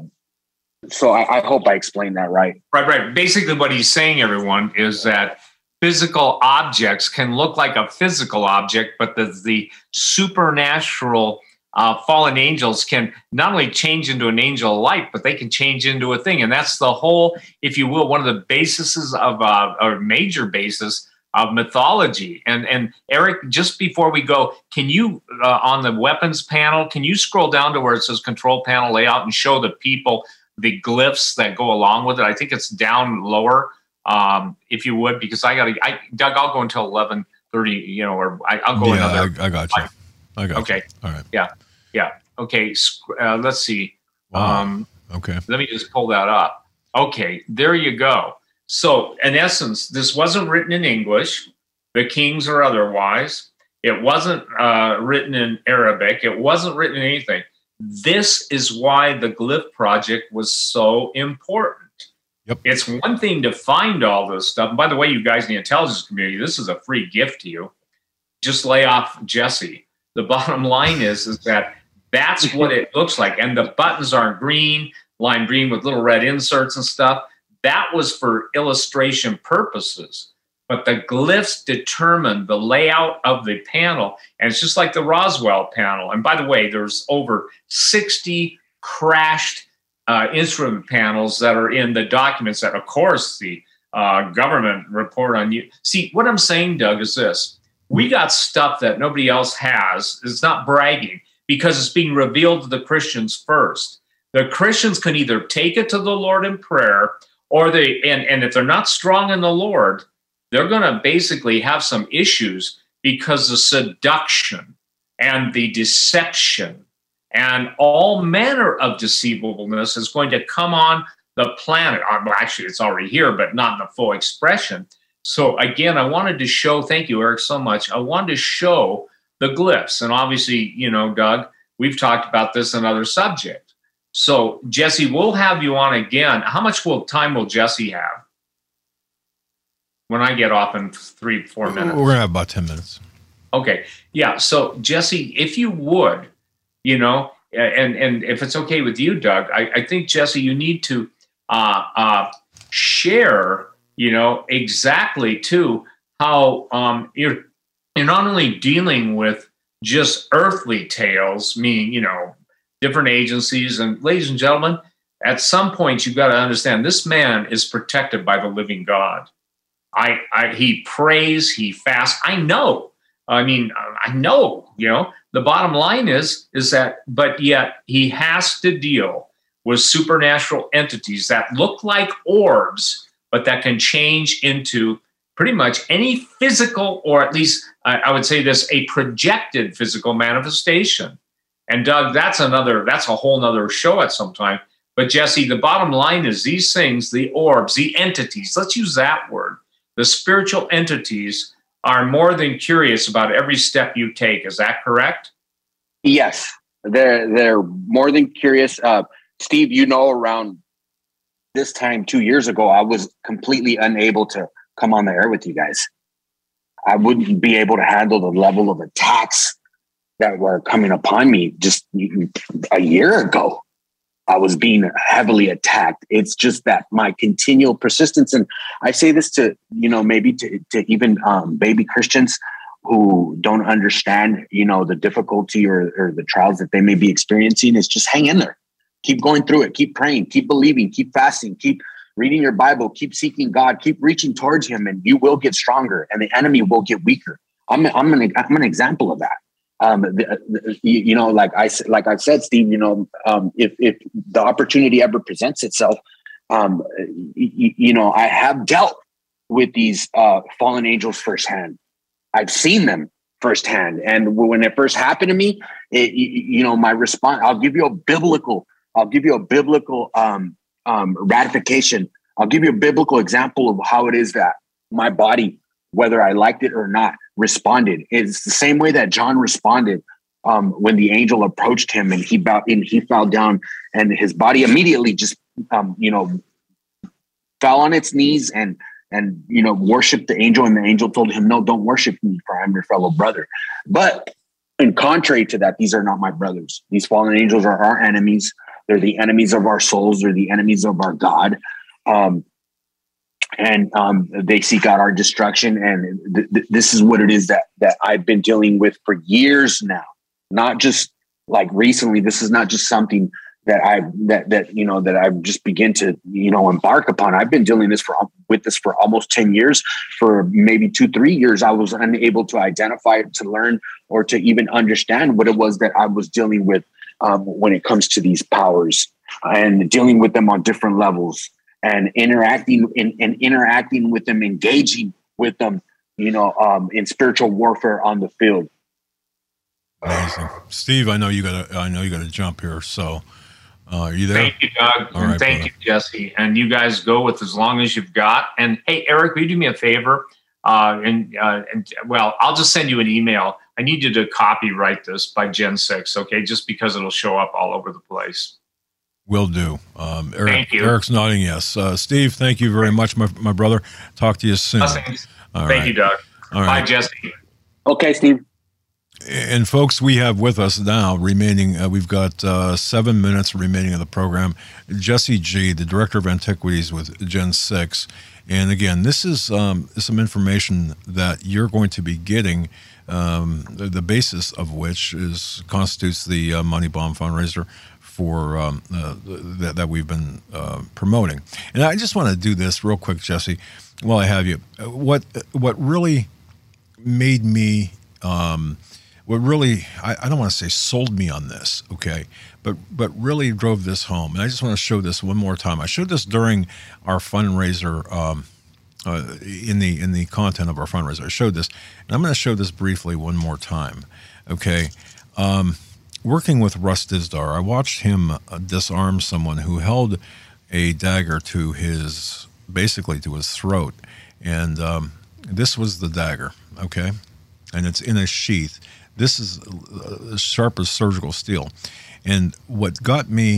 so I, I hope I explained that right. Right, right. Basically, what he's saying, everyone, is that physical objects can look like a physical object, but the, the supernatural Uh, fallen angels can not only change into an angel of light, but they can change into a thing. And that's the whole, if you will, one of the bases of, uh, or major basis of mythology. And, and Eric, just before we go, can you, uh, on the weapons panel, can you scroll down to where it says control panel layout and show the people the glyphs that go along with it? I think it's down lower, um, if you would, because I got to, I, Doug, I'll go until eleven thirty, you know, or I, I'll go yeah, another. I, I got you. I got okay. you. All right. Yeah. Yeah. Okay. Uh, let's see. Wow. Um, okay. Let me just pull that up. Okay. There you go. So in essence, this wasn't written in English, the Kings or otherwise. It wasn't uh, written in Arabic. It wasn't written in anything. This is why the Glyph Project was so important. Yep. It's one thing to find all this stuff. And by the way, you guys in the intelligence community, this is a free gift to you. Just lay off Jesse. The bottom line is, is that that's what it looks like. And the buttons aren't green, lime green with little red inserts and stuff. That was for illustration purposes. But the glyphs determine the layout of the panel. And it's just like the Roswell panel. And by the way, there's over sixty crashed uh, instrument panels that are in the documents that, of course, the uh, government report on you. See, what I'm saying, Doug, is this. We got stuff that nobody else has. It's not bragging because it's being revealed to the Christians first. The Christians can either take it to the Lord in prayer, or they, and, and if they're not strong in the Lord, they're going to basically have some issues because the seduction and the deception and all manner of deceivableness is going to come on the planet. Well, actually, it's already here, but not in the full expression. So again, I wanted to show, thank you, Eric, so much. I wanted to show the glyphs. And obviously, you know, Doug, we've talked about this in other subjects. So, Jesse, we'll have you on again. How much will time will Jesse have when I get off in three, four minutes? We're going to have about ten minutes. Okay. Yeah. So, Jesse, if you would, you know, and, and if it's okay with you, Doug, I, I think, Jesse, you need to uh, uh, share, you know, exactly, too, how um, you're, you're not only dealing with just earthly tales, meaning, you know, different agencies. And ladies and gentlemen, at some point, you've got to understand this man is protected by the living God. I, I he prays, he fasts. I know. I mean, I know, you know, the bottom line is, is that, but yet he has to deal with supernatural entities that look like orbs, but that can change into pretty much any physical, or at least I, I would say this, a projected physical manifestation. And Doug, that's another, that's a whole nother show at some time. But Jesse, the bottom line is these things, the orbs, the entities, let's use that word, the spiritual entities are more than curious about every step you take. Is that correct? Yes, they're, they're more than curious. Uh, Steve, you know, around this time two years ago, I was completely unable to come on the air with you guys. I wouldn't be able to handle the level of attacks that were coming upon me just a year ago. I was being heavily attacked. It's just that my continual persistence. And I say this to, you know, maybe to, to even um, baby Christians who don't understand, you know, the difficulty or, or the trials that they may be experiencing, is just hang in there. Keep going through it. Keep praying, keep believing, keep fasting, keep reading your Bible, keep seeking God, keep reaching towards him, and you will get stronger and the enemy will get weaker. I'm, I'm, an, I'm an example of that. Um, the, the, you, you know, like I like I said, Steve, you know, um, if if the opportunity ever presents itself, um, you, you know, I have dealt with these uh, fallen angels firsthand. I've seen them firsthand, and when it first happened to me, it, you, you know, my response. I'll give you a biblical. I'll give you a biblical um, um, ratification. I'll give you a biblical example of how it is that my body, whether I liked it or not, responded. It's the same way that John responded um, when the angel approached him and he bowed and he fell down, and his body immediately just, um, you know, fell on its knees and, and, you know, worshiped the angel. And the angel told him, no, don't worship me, for I'm your fellow brother. But in contrary to that, these are not my brothers. These fallen angels are our enemies. They're the enemies of our souls. They're the enemies of our God. Um, And um, they seek out our destruction. And th- th- this is what it is that that I've been dealing with for years now. Not just like recently. This is not just something that I that that you know that I've just begin to you know embark upon. I've been dealing this for with this for almost ten years. For maybe two, three years, I was unable to identify it, to learn, or to even understand what it was that I was dealing with um, when it comes to these powers, and dealing with them on different levels. And interacting in, and interacting with them, engaging with them, you know, um, in spiritual warfare on the field. Amazing, Steve. I know you got to. I know you got to jump here. So, uh, are you there? Thank you, Doug, All and right, thank brother. you, Jesse. And you guys go with as long as you've got. And hey, Eric, will you do me a favor? Uh, and uh, and well, I'll just send you an email. I need you to copyright this by Gen six, okay? Just because it'll show up all over the place. Will do. Um, Eric, Thank you. Eric's nodding yes. Uh, Steve, thank you very much, my, my brother. Talk to you soon. Blessings. All Thank right. you, Doug. All Bye, right. Jesse. Okay, Steve. And folks, we have with us now remaining, uh, we've got uh, seven minutes remaining of the program. Jesse G., the Director of Antiquities with Gen six. And again, this is um, some information that you're going to be getting, um, the, the basis of which is constitutes the uh, Money Bomb fundraiser for um, uh, that, that we've been uh, promoting. And I just want to do this real quick, Jesse, while I have you. What what really made me, um, what really, I, I don't want to say sold me on this, okay, but but really drove this home. And I just want to show this one more time. I showed this during our fundraiser, um, uh, in the in the content of our fundraiser. I showed this, and I'm going to show this briefly one more time, okay. Um, Working with Russ Dizdar, I watched him uh, disarm someone who held a dagger to his, basically to his throat. And um, this was the dagger, okay? And it's in a sheath. This is as sharp as surgical steel. And what got me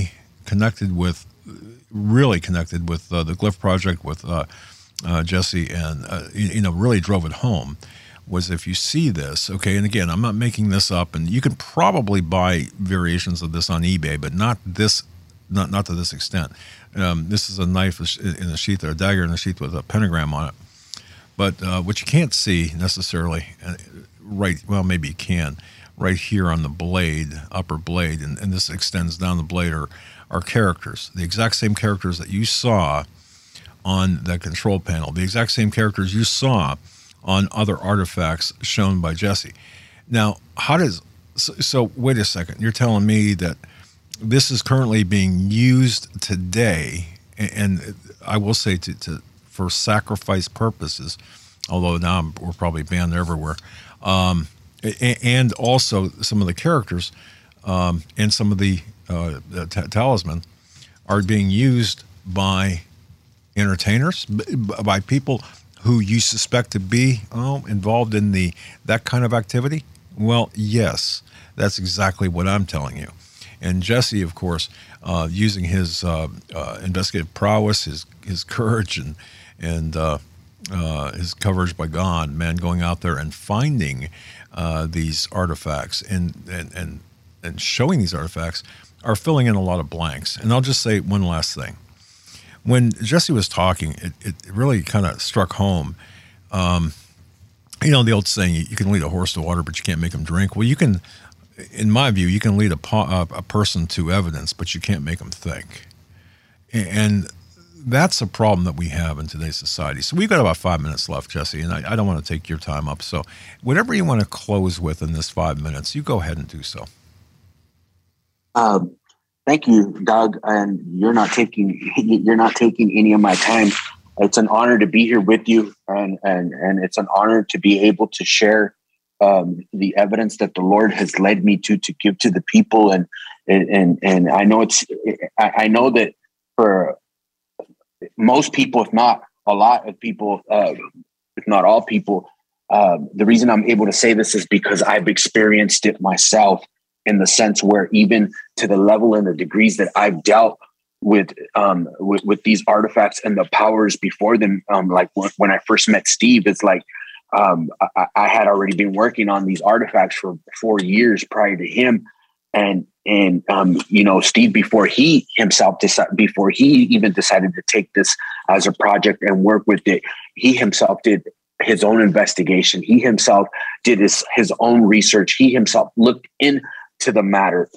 connected with, really connected with uh, the Glyph Project, with uh, uh, Jesse, and uh, you, you know, really drove it home, was if you see this, okay, and again, I'm not making this up, and you can probably buy variations of this on eBay, but not this, not not to this extent. Um, this is a knife in a sheath, or a dagger in a sheath with a pentagram on it. But uh, what you can't see necessarily, uh, right, well, maybe you can, right here on the blade, upper blade, and, and this extends down the blade, are, are characters, the exact same characters that you saw on the control panel, the exact same characters you saw on other artifacts shown by Jesse. Now, how does, so, so wait a second, you're telling me that this is currently being used today, and, and I will say to, to for sacrifice purposes, although now we're probably banned everywhere, um, and also some of the characters um, and some of the, uh, the t- talisman are being used by entertainers, by people who you suspect to be oh, involved in the that kind of activity? Well, yes, that's exactly what I'm telling you. And Jesse, of course, uh, using his uh, uh, investigative prowess, his his courage, and and uh, uh, his coverage by God, man, going out there and finding uh, these artifacts and, and and and showing these artifacts are filling in a lot of blanks. And I'll just say one last thing. When Jesse was talking, it, it really kind of struck home. Um, you know, the old saying, you can lead a horse to water, but you can't make him drink. Well, you can, in my view, you can lead a, a person to evidence, but you can't make them think. And that's a problem that we have in today's society. So we've got about five minutes left, Jesse, and I, I don't want to take your time up. So whatever you want to close with in this five minutes, you go ahead and do so. Um. Thank you, Doug, and you're not taking you're not taking any of my time. It's an honor to be here with you, and and and it's an honor to be able to share um, the evidence that the Lord has led me to to give to the people. And and and, and I know it's I, I know that for most people, if not a lot of people, uh, if not all people, uh, the reason I'm able to say this is because I've experienced it myself. In the sense where even to the level and the degrees that I've dealt with, um, with, with these artifacts and the powers before them, um, like w- when I first met Steve, it's like um, I, I had already been working on these artifacts for four years prior to him, and and um, you know, Steve, before he himself decided, before he even decided to take this as a project and work with it, he himself did his own investigation. He himself did his his own research. He himself looked in. To the matter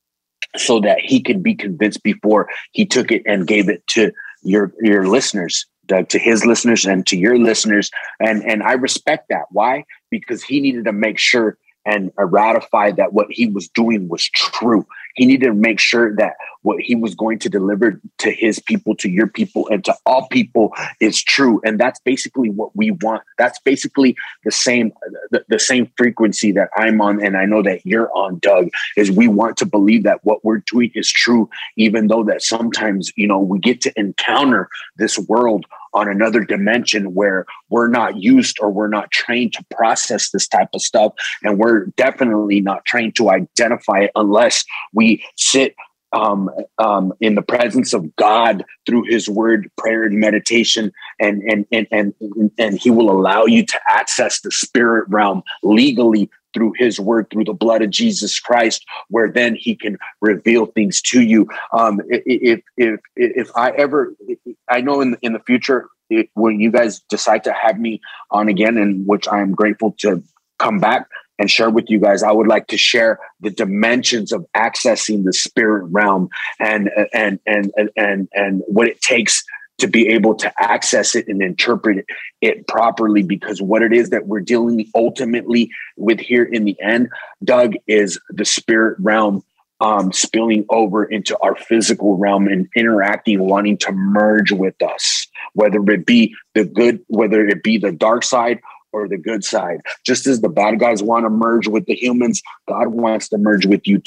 so that he could be convinced before he took it and gave it to your your listeners, Doug, to his listeners and to your listeners. And and I respect that. Why? Because he needed to make sure and ratify that what he was doing was true. He needed to make sure that what he was going to deliver to his people, to your people, and to all people is true. And that's basically what we want. That's basically the same, the, the same frequency that I'm on. And I know that you're on, Doug, is we want to believe that what we're doing is true, even though that sometimes, you know, we get to encounter this world on another dimension where we're not used or we're not trained to process this type of stuff. And we're definitely not trained to identify it unless we sit um, um, in the presence of God through his word, prayer, and meditation. And, and, and, and, and he will allow you to access the spirit realm legally through his word, through the blood of Jesus Christ, where then he can reveal things to you. Um, if, if, if I ever, I know in, in the future, it, when you guys decide to have me on again, and which I am grateful to come back and share with you guys, I would like to share the dimensions of accessing the spirit realm and, and, and, and, and, and what it takes to be able to access it and interpret it, it properly, because what it is that we're dealing ultimately with here in the end, Doug, is the spirit realm um, spilling over into our physical realm and interacting, wanting to merge with us, whether it be the good, whether it be the dark side or the good side. Just as the bad guys want to merge with the humans, God wants to merge with you too.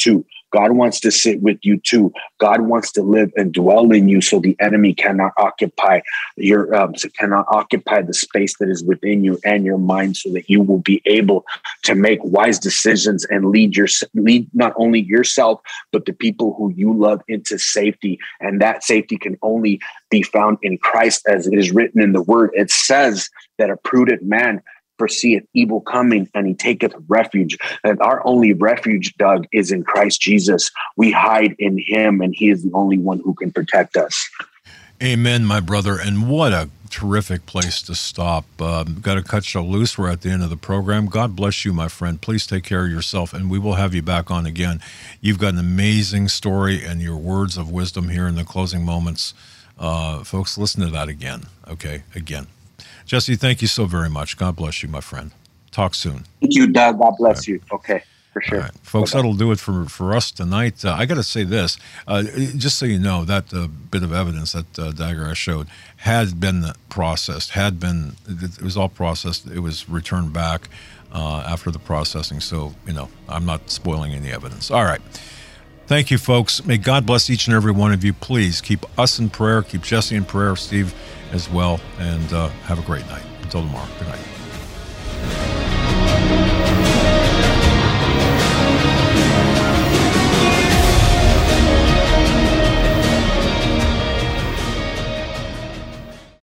God wants to sit with you too. God wants to live and dwell in you, so the enemy cannot occupy your um, cannot occupy the space that is within you and your mind, so that you will be able to make wise decisions and lead your lead not only yourself but the people who you love into safety. And that safety can only be found in Christ, as it is written in the Word. It says that a prudent man foreseeth evil coming, and he taketh refuge. And our only refuge, Doug, is in Christ Jesus. We hide in him, and he is the only one who can protect us. Amen, my brother. And what a terrific place to stop. Uh, got to cut you loose. We're at the end of the program. God bless you, my friend. Please take care of yourself, and we will have you back on again. You've got an amazing story, and your words of wisdom here in the closing moments. Uh, folks, listen to that again. Okay, again. Jesse, thank you so very much. God bless you, my friend. Talk soon. Thank you, Doug. God bless right. you. Okay, for sure. Right. Folks, Bye-bye. That'll do it for, for us tonight. Uh, I got to say this, uh, just so you know, that uh, bit of evidence that uh, Dagger I showed had been processed, had been, it was all processed. It was returned back uh, after the processing. So, you know, I'm not spoiling any evidence. All right. Thank you, folks. May God bless each and every one of you. Please keep us in prayer. Keep Jesse in prayer, Steve as well. And uh, have a great night. Until tomorrow. Good night.